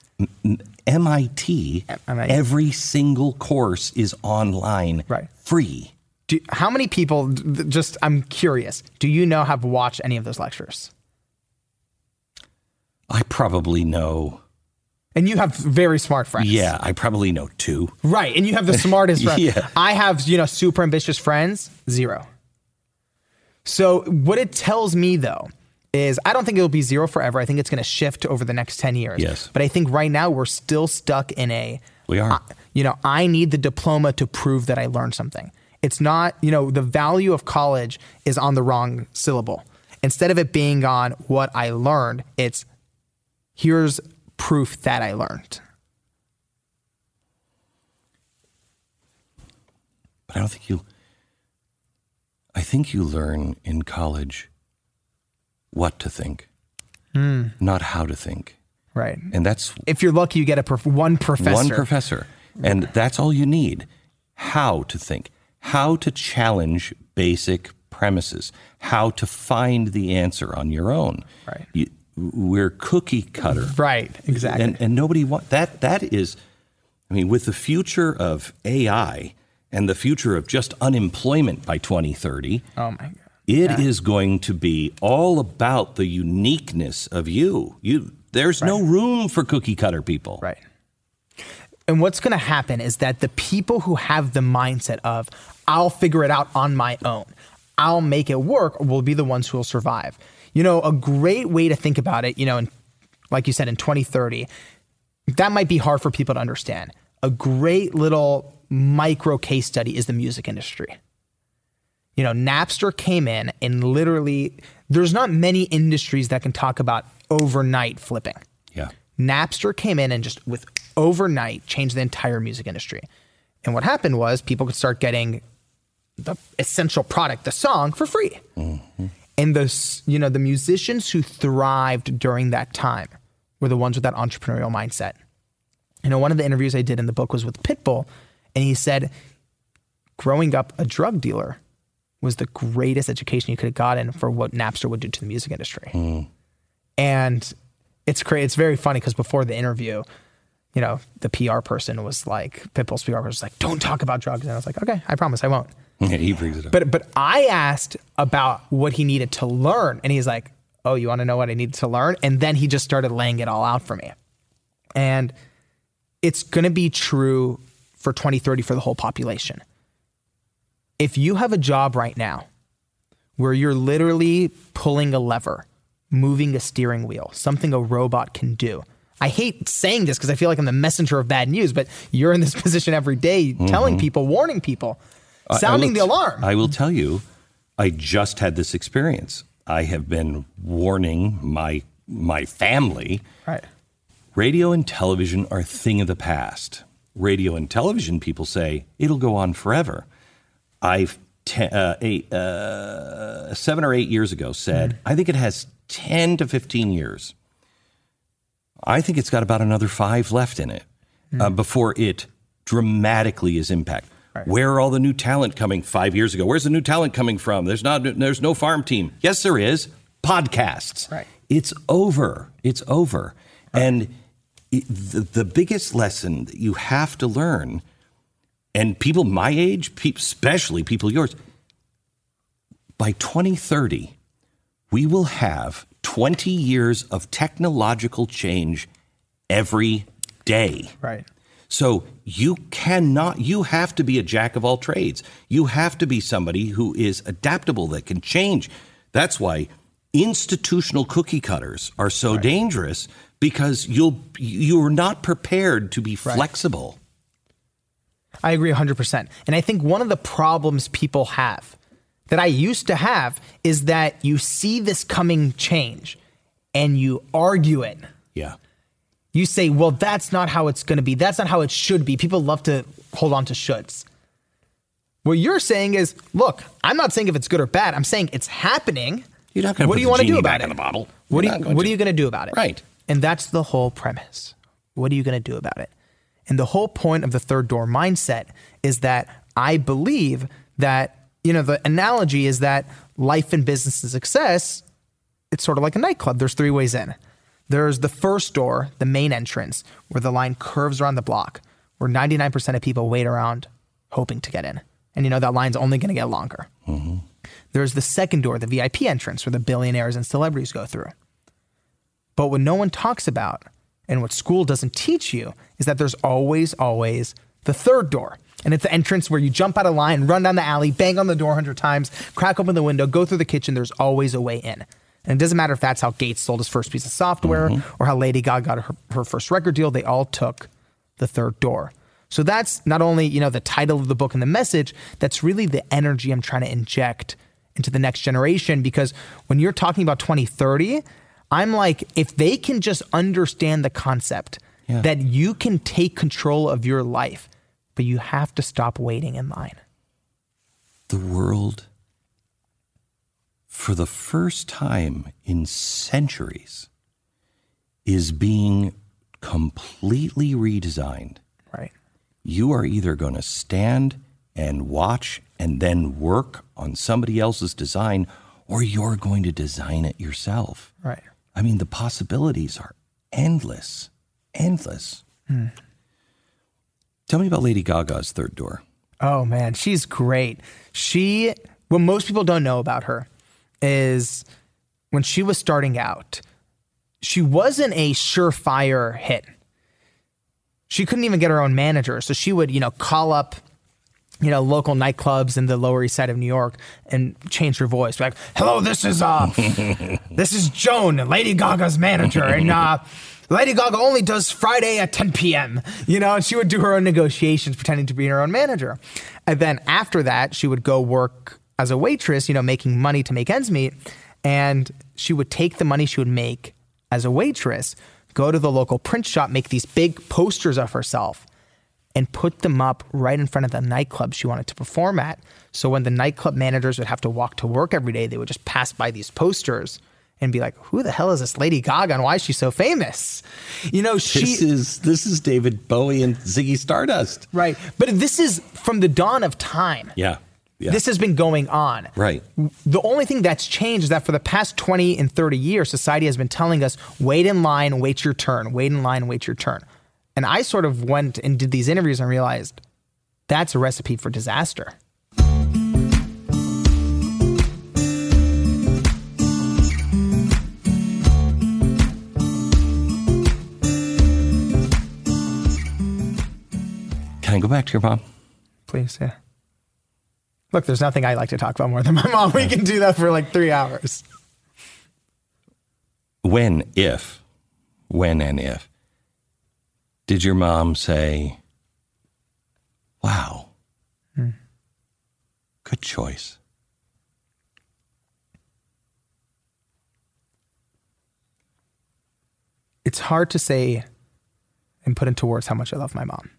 MIT, every single course is online, free. How many people, just I'm curious, do you know have watched any of those lectures? I probably know. And you have very smart friends. Yeah, I probably know 2. Right, and you have the smartest friends. I have, super ambitious friends, 0. So what it tells me, though, is I don't think it'll be 0 forever. I think it's going to shift over the next 10 years. Yes. But I think right now we're still stuck in we are. I need the diploma to prove that I learned something. It's not, the value of college is on the wrong syllable. Instead of it being on what I learned, it's here's proof that I learned. But I think you learn in college what to think, not how to think. Right. And that's... if you're lucky, you get one professor. One professor. And that's all you need. How to think, how to challenge basic premises, how to find the answer on your own. Right. We're cookie cutter. Right, exactly. And nobody wants that. That is, with the future of AI and the future of just unemployment by 2030, oh my God. It is going to be all about the uniqueness of you. There's no room for cookie cutter people. Right. And what's going to happen is that the people who have the mindset of, I'll figure it out on my own, I'll make it work, will be the ones who will survive. A great way to think about it, like you said, in 2030, that might be hard for people to understand. A great little micro case study is the music industry. Napster came in and literally, there's not many industries that can talk about overnight flipping. Yeah. Napster came in and just with overnight changed the entire music industry. And what happened was people could start getting the essential product, the song, for free. Mm-hmm. And the musicians who thrived during that time were the ones with that entrepreneurial mindset. One of the interviews I did in the book was with Pitbull, and he said, growing up a drug dealer was the greatest education you could have gotten for what Napster would do to the music industry. Mm. And it's very funny because before the interview, the PR person was like, Pitbull's PR person was like, don't talk about drugs. And I was like, okay, I promise I won't. Yeah, he brings it up. But I asked about what he needed to learn, and he's like, oh, you want to know what I needed to learn? And then he just started laying it all out for me. And it's going to be true for 2030 for the whole population. If you have a job right now where you're literally pulling a lever, moving a steering wheel, something a robot can do. I hate saying this because I feel like I'm the messenger of bad news, but you're in this position every day telling people, warning people, sounding the alarm. I will tell you, I just had this experience. I have been warning my family. Right. Radio and television are a thing of the past. Radio and television people say it'll go on forever. I've 7 or 8 years ago said, I think it has 10 to 15 years. I think it's got about another 5 left in it before it dramatically is impact. Right. Where are all the new talent coming 5 years ago? Where's the new talent coming from? There's no farm team. Yes, there is. Podcasts. Right. It's over. It's over. Right. And the biggest lesson that you have to learn, and people my age, especially people yours, by 2030, we will have 20 years of technological change every day. Right. So you have to be a jack of all trades. You have to be somebody who is adaptable, that can change. That's why institutional cookie cutters are so dangerous, because you're not prepared to be flexible. I agree 100%. And I think one of the problems people have, that I used to have, is that you see this coming change and you argue it. Yeah. You say, well, that's not how it's going to be. That's not how it should be. People love to hold on to shoulds. What you're saying is, look, I'm not saying if it's good or bad. I'm saying it's happening. You're not going to What put do you the want to do genie about back it? in the bottle. What You're are not going to. you going to do about it? Right. And that's the whole premise. What are you going to do about it? And the whole point of the third door mindset is that I believe that, the analogy is that life and business and success, it's sort of like a nightclub. There's 3 ways in. There's the first door, the main entrance, where the line curves around the block, where 99% of people wait around hoping to get in. And that line's only going to get longer. Mm-hmm. There's the second door, the VIP entrance, where the billionaires and celebrities go through. But what no one talks about, and what school doesn't teach you, is that there's always the third door. And it's the entrance where you jump out of line, run down the alley, bang on the door 100 times, crack open the window, go through the kitchen. There's always a way in. And it doesn't matter if that's how Gates sold his first piece of software or how Lady Gaga got her first record deal. They all took the third door. So that's not only, the title of the book and the message, that's really the energy I'm trying to inject into the next generation. Because when you're talking about 2030, I'm like, if they can just understand the concept that you can take control of your life, but you have to stop waiting in line. The world, for the first time in centuries, is being completely redesigned. Right. You are either going to stand and watch and then work on somebody else's design, or you're going to design it yourself. Right. I mean, the possibilities are endless. Tell me about Lady Gaga's third door. Oh, man, she's great. What most people don't know about her is when she was starting out, she wasn't a surefire hit. She couldn't even get her own manager. So she would, call up, local nightclubs in the Lower East Side of New York and change her voice. Like, hello, this is Joan, Lady Gaga's manager. And Lady Gaga only does Friday at 10 p.m., and she would do her own negotiations pretending to be her own manager. And then after that, she would go work as a waitress, making money to make ends meet. And she would take the money she would make as a waitress, go to the local print shop, make these big posters of herself, and put them up right in front of the nightclub she wanted to perform at. So when the nightclub managers would have to walk to work every day, they would just pass by these posters and be like, who the hell is this Lady Gaga and why is she so famous? This is David Bowie and Ziggy Stardust. Right. But this is from the dawn of time. Yeah. This has been going on. Right. The only thing that's changed is that for the past 20 and 30 years, society has been telling us, wait in line, wait your turn, wait in line, wait your turn. And I sort of went and did these interviews and realized that's a recipe for disaster. Can I go back to your mom? Please, yeah. Look, there's nothing I like to talk about more than my mom. We can do that for like 3 hours. When and if, did your mom say, wow, good choice? It's hard to say and put into words how much I love my mom.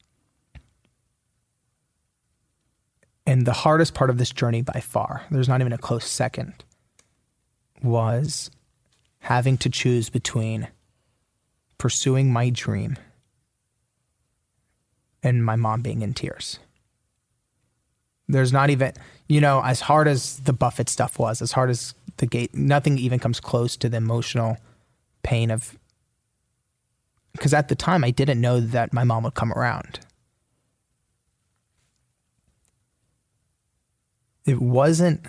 And the hardest part of this journey by far, there's not even a close second, was having to choose between pursuing my dream and my mom being in tears. There's not even, as hard as the Buffett stuff was, as hard as the gate, nothing even comes close to the emotional pain of, because at the time I didn't know that my mom would come around. It wasn't,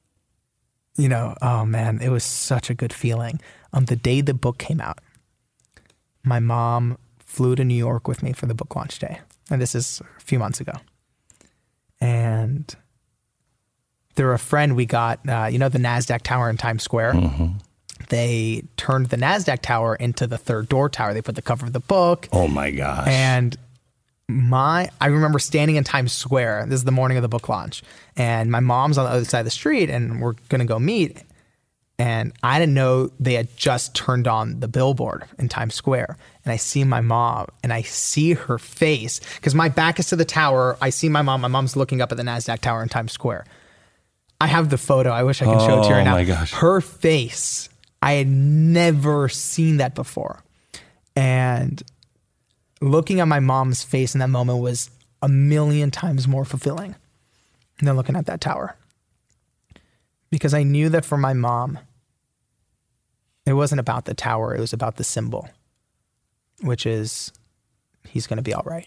oh man, it was such a good feeling. On the day the book came out, my mom flew to New York with me for the book launch day. And this is a few months ago. And through a friend we got, the NASDAQ tower in Times Square. Mm-hmm. They turned the NASDAQ tower into the third door tower. They put the cover of the book. Oh my gosh. And I remember standing in Times Square. This is the morning of the book launch. And my mom's on the other side of the street and we're going to go meet. And I didn't know they had just turned on the billboard in Times Square. And I see my mom and I see her face because my back is to the tower. I see my mom. My mom's looking up at the NASDAQ tower in Times Square. I have the photo. I wish I could show it to you right now. Oh my gosh. Her face, I had never seen that before. And looking at my mom's face in that moment was a million times more fulfilling than looking at that tower. Because I knew that for my mom, it wasn't about the tower, it was about the symbol, which is he's going to be all right.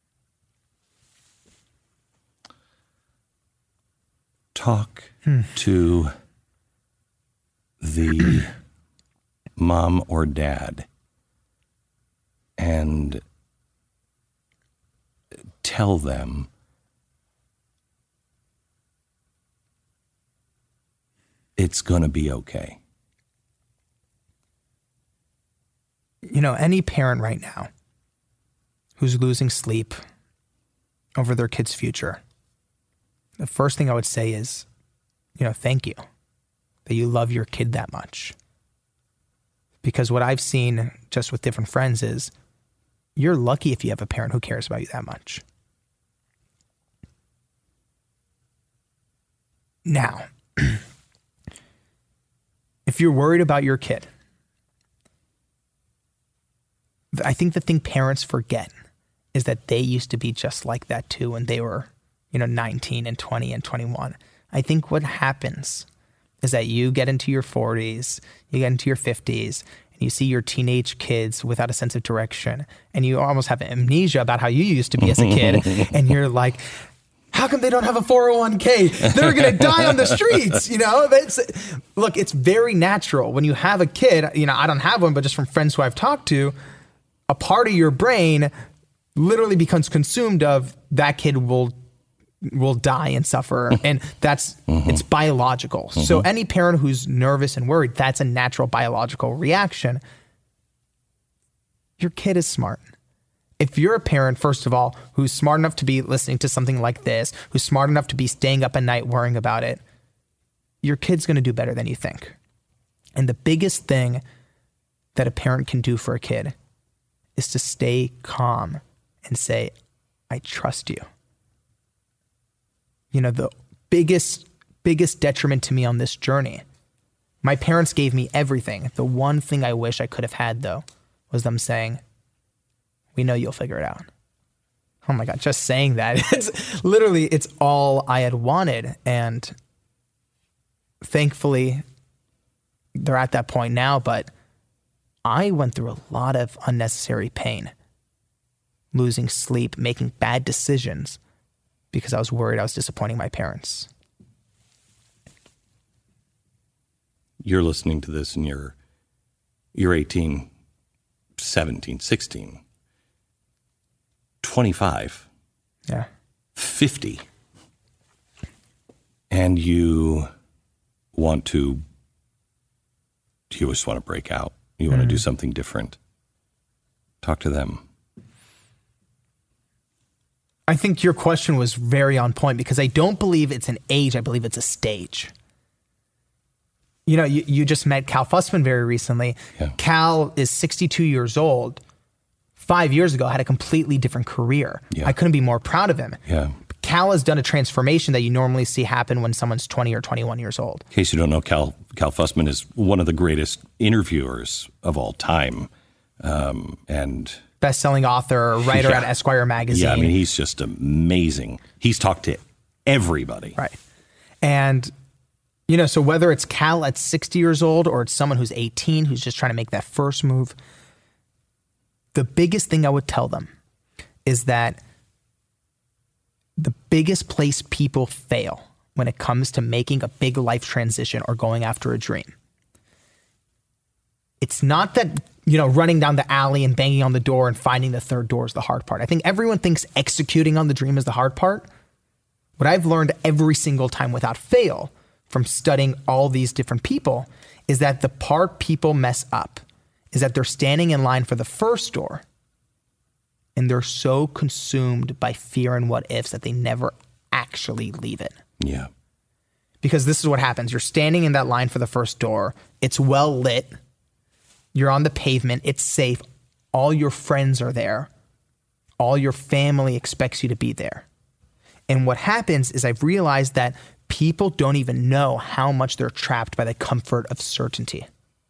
Talk to the mom or dad and tell them it's going to be okay. You know, any parent right now who's losing sleep over their kid's future, the first thing I would say is, thank you that you love your kid that much. Because what I've seen just with different friends is you're lucky if you have a parent who cares about you that much. Now, if you're worried about your kid, I think the thing parents forget is that they used to be just like that too when they were, 19 and 20 and 21. I think what happens is that you get into your 40s, you get into your 50s, and you see your teenage kids without a sense of direction, and you almost have amnesia about how you used to be as a kid, and you're like, how come they don't have a 401k? They're going to die on the streets, Look, it's very natural. When you have a kid, I don't have one, but just from friends who I've talked to, a part of your brain literally becomes consumed of that kid will die and suffer. And that's, it's biological. So any parent who's nervous and worried, that's a natural biological reaction. Your kid is smart. If you're a parent, first of all, who's smart enough to be listening to something like this, who's smart enough to be staying up at night worrying about it, your kid's going to do better than you think. And the biggest thing that a parent can do for a kid is to stay calm and say, I trust you. The biggest detriment to me on this journey, my parents gave me everything. The one thing I wish I could have had, though, was them saying, we know you'll figure it out. Oh my God, just saying that. It's all I had wanted. And thankfully, they're at that point now, but I went through a lot of unnecessary pain, losing sleep, making bad decisions because I was worried I was disappointing my parents. You're listening to this and you're 18, 17, 16, 25, 50, and you just want to break out. You want to do something different. Talk to them. I think your question was very on point because I don't believe it's an age. I believe it's a stage. You just met Cal Fussman very recently. Yeah. Cal is 62 years old. 5 years ago, had a completely different career. Yeah. I couldn't be more proud of him. Yeah. Cal has done a transformation that you normally see happen when someone's 20 or 21 years old. In case you don't know, Cal Fussman is one of the greatest interviewers of all time. And best-selling author, writer at Esquire magazine. Yeah, I mean, he's just amazing. He's talked to everybody. Right. And, so whether it's Cal at 60 years old or it's someone who's 18 who's just trying to make that first move, the biggest thing I would tell them is that the biggest place people fail when it comes to making a big life transition or going after a dream, it's not that, running down the alley and banging on the door and finding the third door is the hard part. I think everyone thinks executing on the dream is the hard part. What I've learned every single time without fail from studying all these different people is that the part people mess up is that they're standing in line for the first door and they're so consumed by fear and what ifs that they never actually leave it. Yeah. Because this is what happens. You're standing in that line for the first door. It's well lit. You're on the pavement. It's safe. All your friends are there. All your family expects you to be there. And what happens is I've realized that people don't even know how much they're trapped by the comfort of certainty.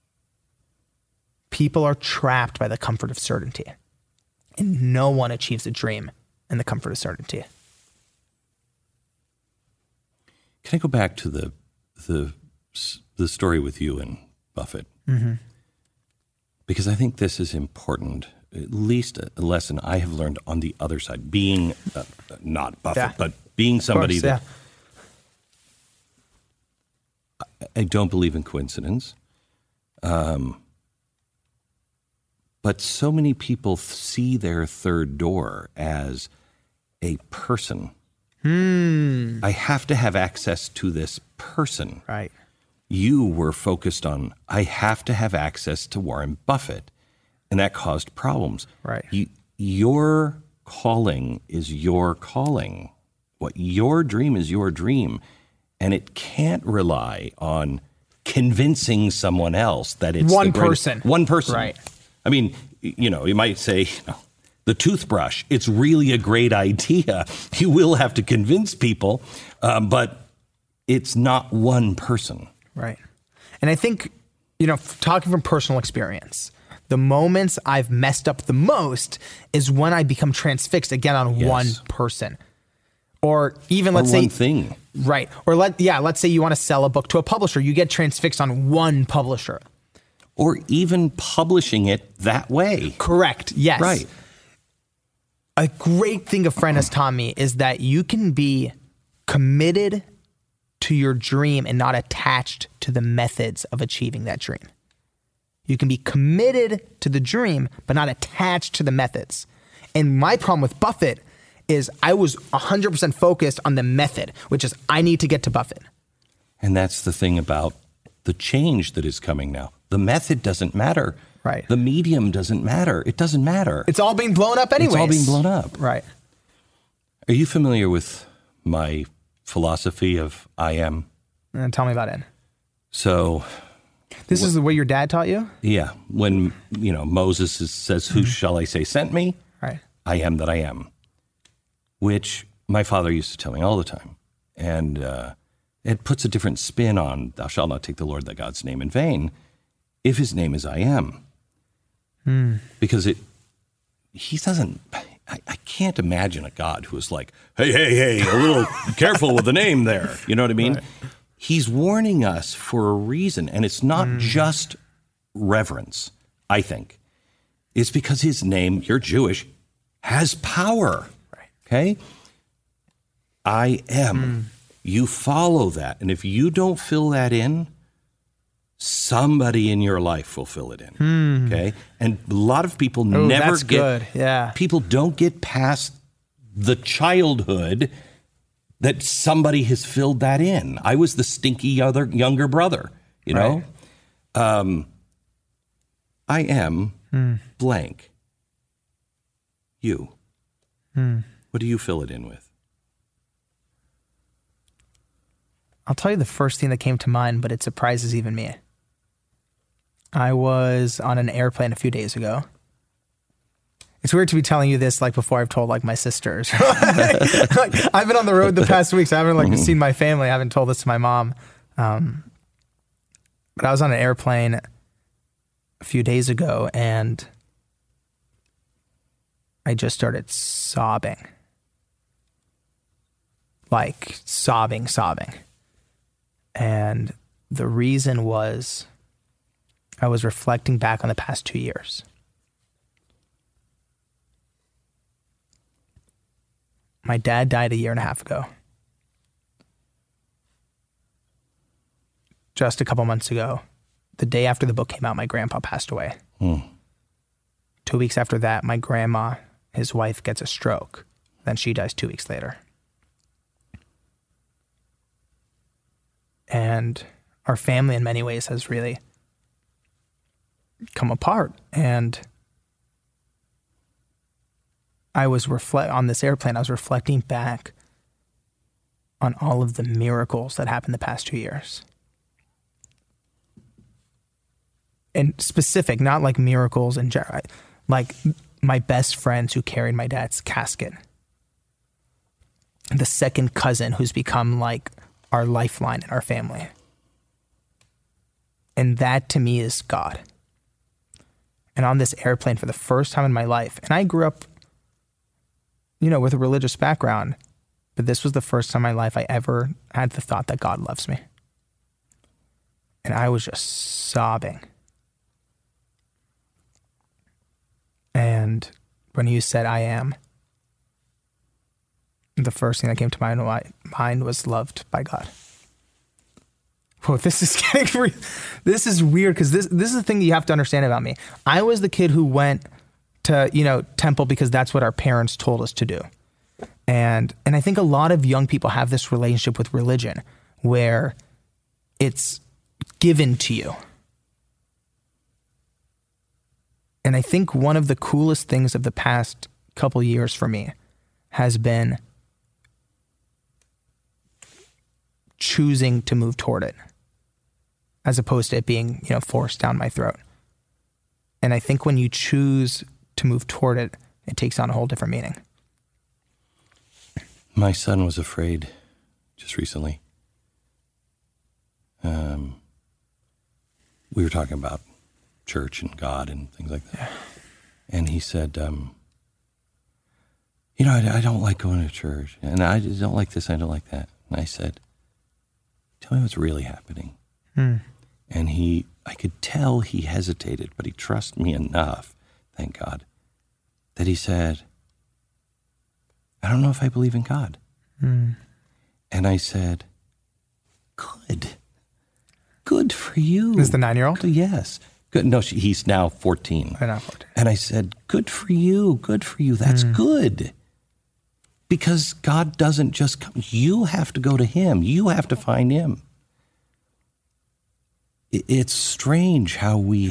People are trapped by the comfort of certainty. And no one achieves a dream in the comfort of certainty. Can I go back to the story with you and Buffett? Mm-hmm. Because I think this is important, at least a lesson I have learned on the other side, being not Buffett, but being somebody that I don't believe in coincidence. But so many people see their third door as a person. I have to have access to this person. Right. You were focused on, I have to have access to Warren Buffett. And that caused problems. Right. Your calling is your calling. What your dream is your dream. And it can't rely on convincing someone else that it's one person. One person. Right. I mean, you might say, the toothbrush, it's really a great idea. You will have to convince people, but it's not one person. Right. And I think, talking from personal experience, the moments I've messed up the most is when I become transfixed again on one person. Or even let's say one thing. Right. Or let's say you want to sell a book to a publisher. You get transfixed on one publisher. Or even publishing it that way. Correct. Yes. Right. A great thing a friend has taught me is that you can be committed to your dream and not attached to the methods of achieving that dream. You can be committed to the dream, but not attached to the methods. And my problem with Buffett is I was 100% focused on the method, which is I need to get to Buffett. And that's the thing about the change that is coming now. The method doesn't matter. Right. The medium doesn't matter. It doesn't matter. It's all being blown up anyways. It's all being blown up. Right. Are you familiar with my philosophy of I am? Tell me about it. So this is the way your dad taught you? Yeah. When, Moses says, who shall I say sent me? Right. I am that I am. Which my father used to tell me all the time. And it puts a different spin on thou shalt not take the Lord thy God's name in vain if his name is I am. Because he doesn't, I can't imagine a God who is like, hey, a little careful with the name there. You know what I mean? Right. He's warning us for a reason. And it's not just reverence, I think. It's because his name, you're Jewish, has power. Right. Okay? I am. You follow that. And if you don't fill that in, somebody in your life will fill it in. Okay? And a lot of people never that's get good. Yeah. People don't get past the childhood that somebody has filled that in. I was the stinky younger brother, you know? I am blank. You. What do you fill it in with? I'll tell you the first thing that came to mind, but it surprises even me. I was on an airplane a few days ago. It's weird to be telling you this before I've told my sisters. I've been on the road the past weeks. I haven't seen my family. I haven't told this to my mom. But I was on an airplane a few days ago and I just started sobbing. Sobbing. And the reason was I was reflecting back on the past 2 years. My dad died 1.5 years ago. Just a couple months ago, the day after the book came out, my grandpa passed away. 2 weeks after that, my grandma, his wife, gets a stroke. Then she dies 2 weeks later. And our family in many ways has really come apart. And I was on this airplane, I was reflecting back on all of the miracles that happened the past 2 years. And specific, not like miracles in general, like my best friends who carried my dad's casket. The second cousin who's become like our lifeline in our family. And that to me is God. And on this airplane for the first time in my life, and I grew up, with a religious background, but this was the first time in my life I ever had the thought that God loves me. And I was just sobbing. And when you said, I am, the first thing that came to my mind was loved by God. Whoa, this is getting this is weird because this is the thing that you have to understand about me. I was the kid who went to, temple because that's what our parents told us to do. And I think a lot of young people have this relationship with religion where it's given to you. And I think one of the coolest things of the past couple years for me has been choosing to move toward it as opposed to it being, forced down my throat. And I think when you choose to move toward it, it takes on a whole different meaning. My son was afraid just recently. We were talking about church and God and things like that. Yeah. And he said, I don't like going to church. And I just don't like this, I don't like that. And I said, tell me what's really happening. And I could tell he hesitated, but he trusted me enough, thank God, that he said, I don't know if I believe in God. And I said, good for you. Is the 9-year-old? Yes. Good. No, he's now 14. I'm not 14. And I said, good for you. That's good. Because God doesn't just come. You have to go to him. You have to find him. It's strange how we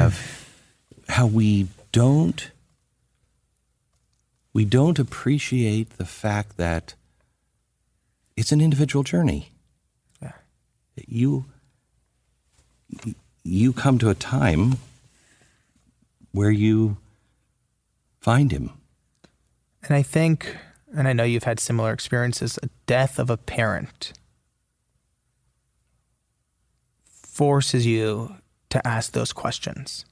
don't appreciate the fact that it's an individual journey. Yeah. You come to a time where you find him. And I think, and I know you've had similar experiences, a death of a parent forces you to ask those questions.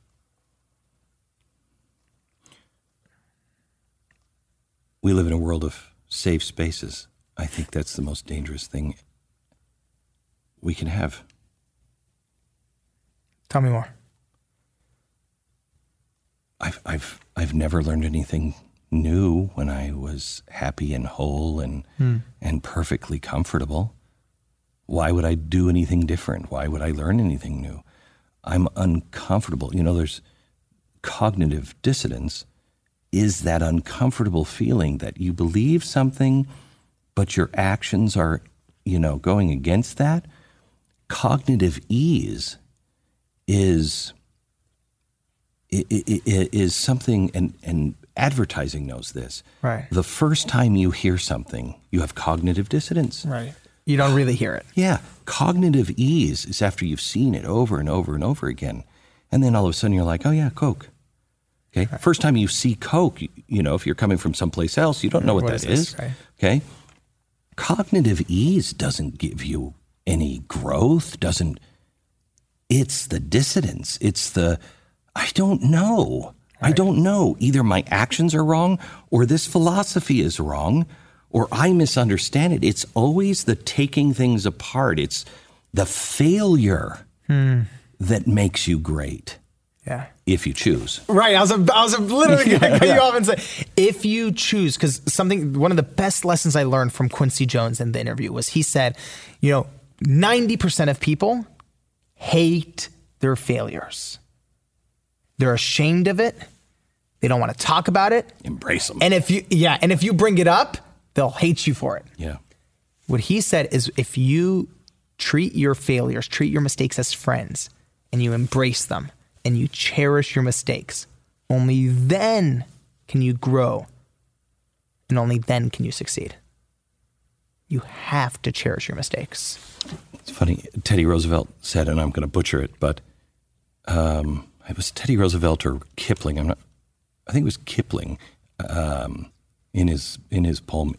We live in a world of safe spaces. I think that's the most dangerous thing we can have. Tell me more. I've never learned anything new when I was happy and whole and perfectly comfortable. Why would I do anything different? Why would I learn anything new? I'm uncomfortable. There's cognitive dissonance is that uncomfortable feeling that you believe something, but your actions are, going against that. Cognitive ease is something, and advertising knows this. Right. The first time you hear something, you have cognitive dissonance. Right. You don't really hear it. Yeah. Cognitive ease is after you've seen it over and over and over again. And then all of a sudden you're like, oh yeah, Coke. Okay. Right. First time you see Coke, if you're coming from someplace else, you don't know what that is. Right. Okay. Cognitive ease doesn't give you any growth, it's the dissonance. It's the, I don't know. Right. I don't know. Either my actions are wrong or this philosophy is wrong or I misunderstand it. It's always the taking things apart. It's the failure that makes you great. Yeah. If you choose. Right. I was literally going to cut you off and say, if you choose, because one of the best lessons I learned from Quincy Jones in the interview was he said, 90% of people hate their failures. They're ashamed of it. They don't want to talk about it. Embrace them. And if you bring it up, they'll hate you for it. Yeah. What he said is if you treat your failures, treat your mistakes as friends, and you embrace them, and you cherish your mistakes, only then can you grow, and only then can you succeed. You have to cherish your mistakes. It's funny. Teddy Roosevelt said, and I'm going to butcher it, but it was Teddy Roosevelt or Kipling. I think it was Kipling in his poem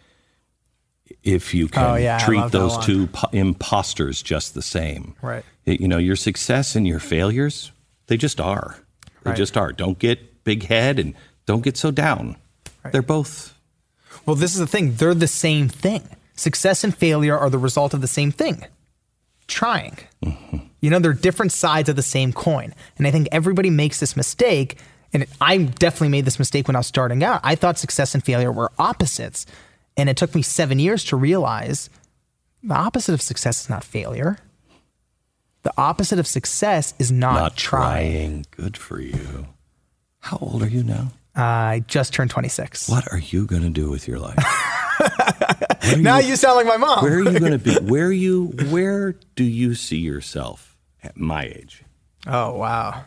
If you can treat those two imposters just the same. Right. Your success and your failures, they just are. They just are. Don't get big head and don't get so down. Right. They're both. Well, this is the thing. They're the same thing. Success and failure are the result of the same thing. Trying. Mm-hmm. They're different sides of the same coin. And I think everybody makes this mistake. And I definitely made this mistake when I was starting out. I thought success and failure were opposites. And it took me 7 years to realize the opposite of success is not failure. The opposite of success is not trying. Good for you. How old are you now? I just turned 26. What are you going to do with your life? Now you sound like my mom. Where are you going to be? Where do you see yourself at my age? Oh, wow.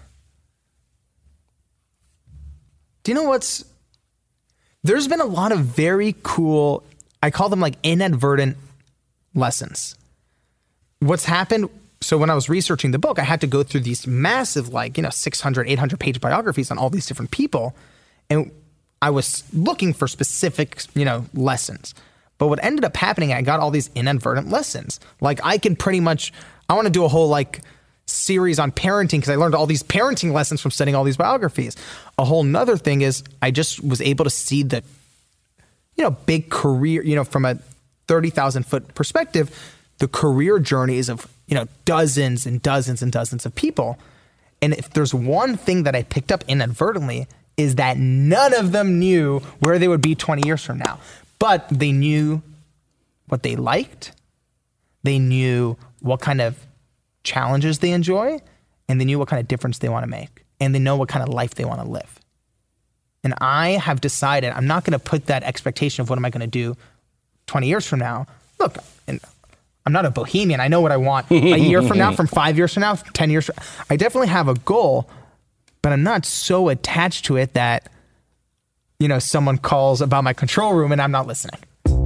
Do you know there's been a lot of very cool, I call them like inadvertent lessons. What's happened, so when I was researching the book, I had to go through these massive 600, 800 page biographies on all these different people. And I was looking for specific, lessons. But what ended up happening, I got all these inadvertent lessons. Like I want to do a whole series on parenting because I learned all these parenting lessons from studying all these biographies. A whole nother thing is I just was able to see the, big career, from a 30,000 foot perspective, the career journeys of, dozens and dozens and dozens of people. And if there's one thing that I picked up inadvertently is that none of them knew where they would be 20 years from now, but they knew what they liked. They knew what kind of challenges they enjoy, and they knew what kind of difference they want to make, and they know what kind of life they want to live. And I have decided I'm not going to put that expectation of what am I going to do 20 years from now. Look, and I'm not a bohemian. I know what I want a year from now, from 5 years from now, 10 years from now. I definitely have a goal, but I'm not so attached to it that, someone calls about my control room and I'm not listening.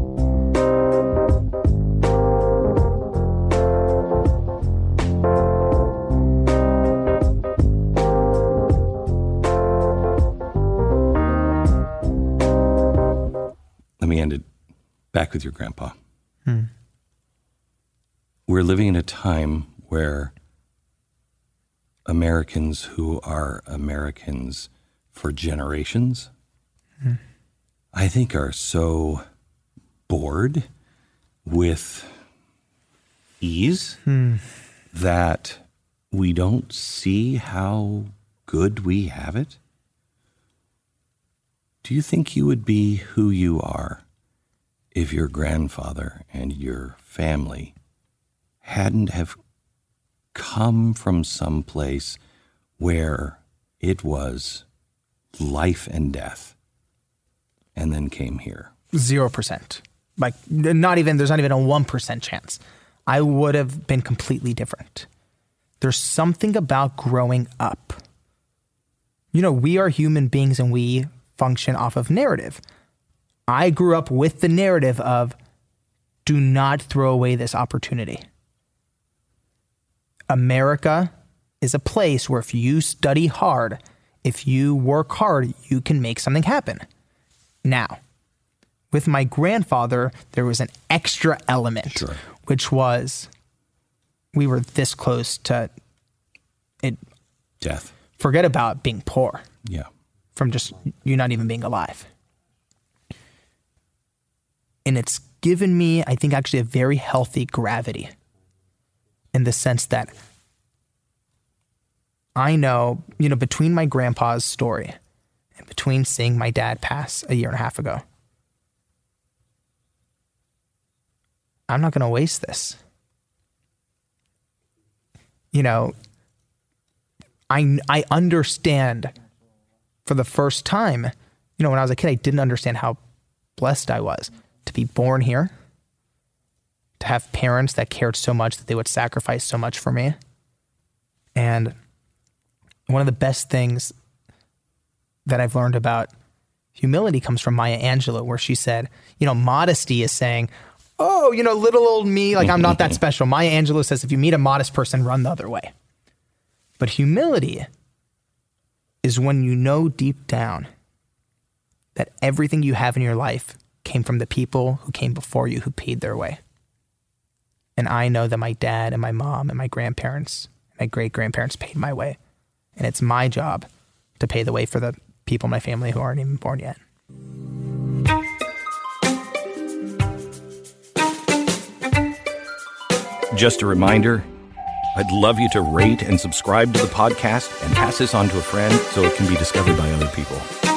Let me end it back with your grandpa. We're living in a time where Americans who are Americans for generations, I think are so bored with ease that we don't see how good we have it. Do you think you would be who you are if your grandfather and your family hadn't have come from some place where it was life and death and then came here? 0%. There's not even a 1% chance. I would have been completely different. There's something about growing up. We are human beings and we function off of narrative. I grew up with the narrative of do not throw away this opportunity. America is a place where if you study hard, if you work hard, you can make something happen. Now, with my grandfather, there was an extra element, which was we were this close to it. Death. Forget about being poor. Yeah. From just you not even being alive. And it's given me, I think, actually a very healthy gravity in the sense that I know, between my grandpa's story and between seeing my dad pass a year and a half ago, I'm not going to waste this. I understand for the first time, when I was a kid, I didn't understand how blessed I was to be born here, to have parents that cared so much that they would sacrifice so much for me. And one of the best things that I've learned about humility comes from Maya Angelou, where she said, modesty is saying, oh, little old me, like I'm not that special. Maya Angelou says, if you meet a modest person, run the other way. But humility is when you know deep down that everything you have in your life came from the people who came before you, who paid their way. And I know that my dad and my mom and my grandparents, my great-grandparents paid my way. And it's my job to pay the way for the people in my family who aren't even born yet. Just a reminder, I'd love you to rate and subscribe to the podcast and pass this on to a friend so it can be discovered by other people.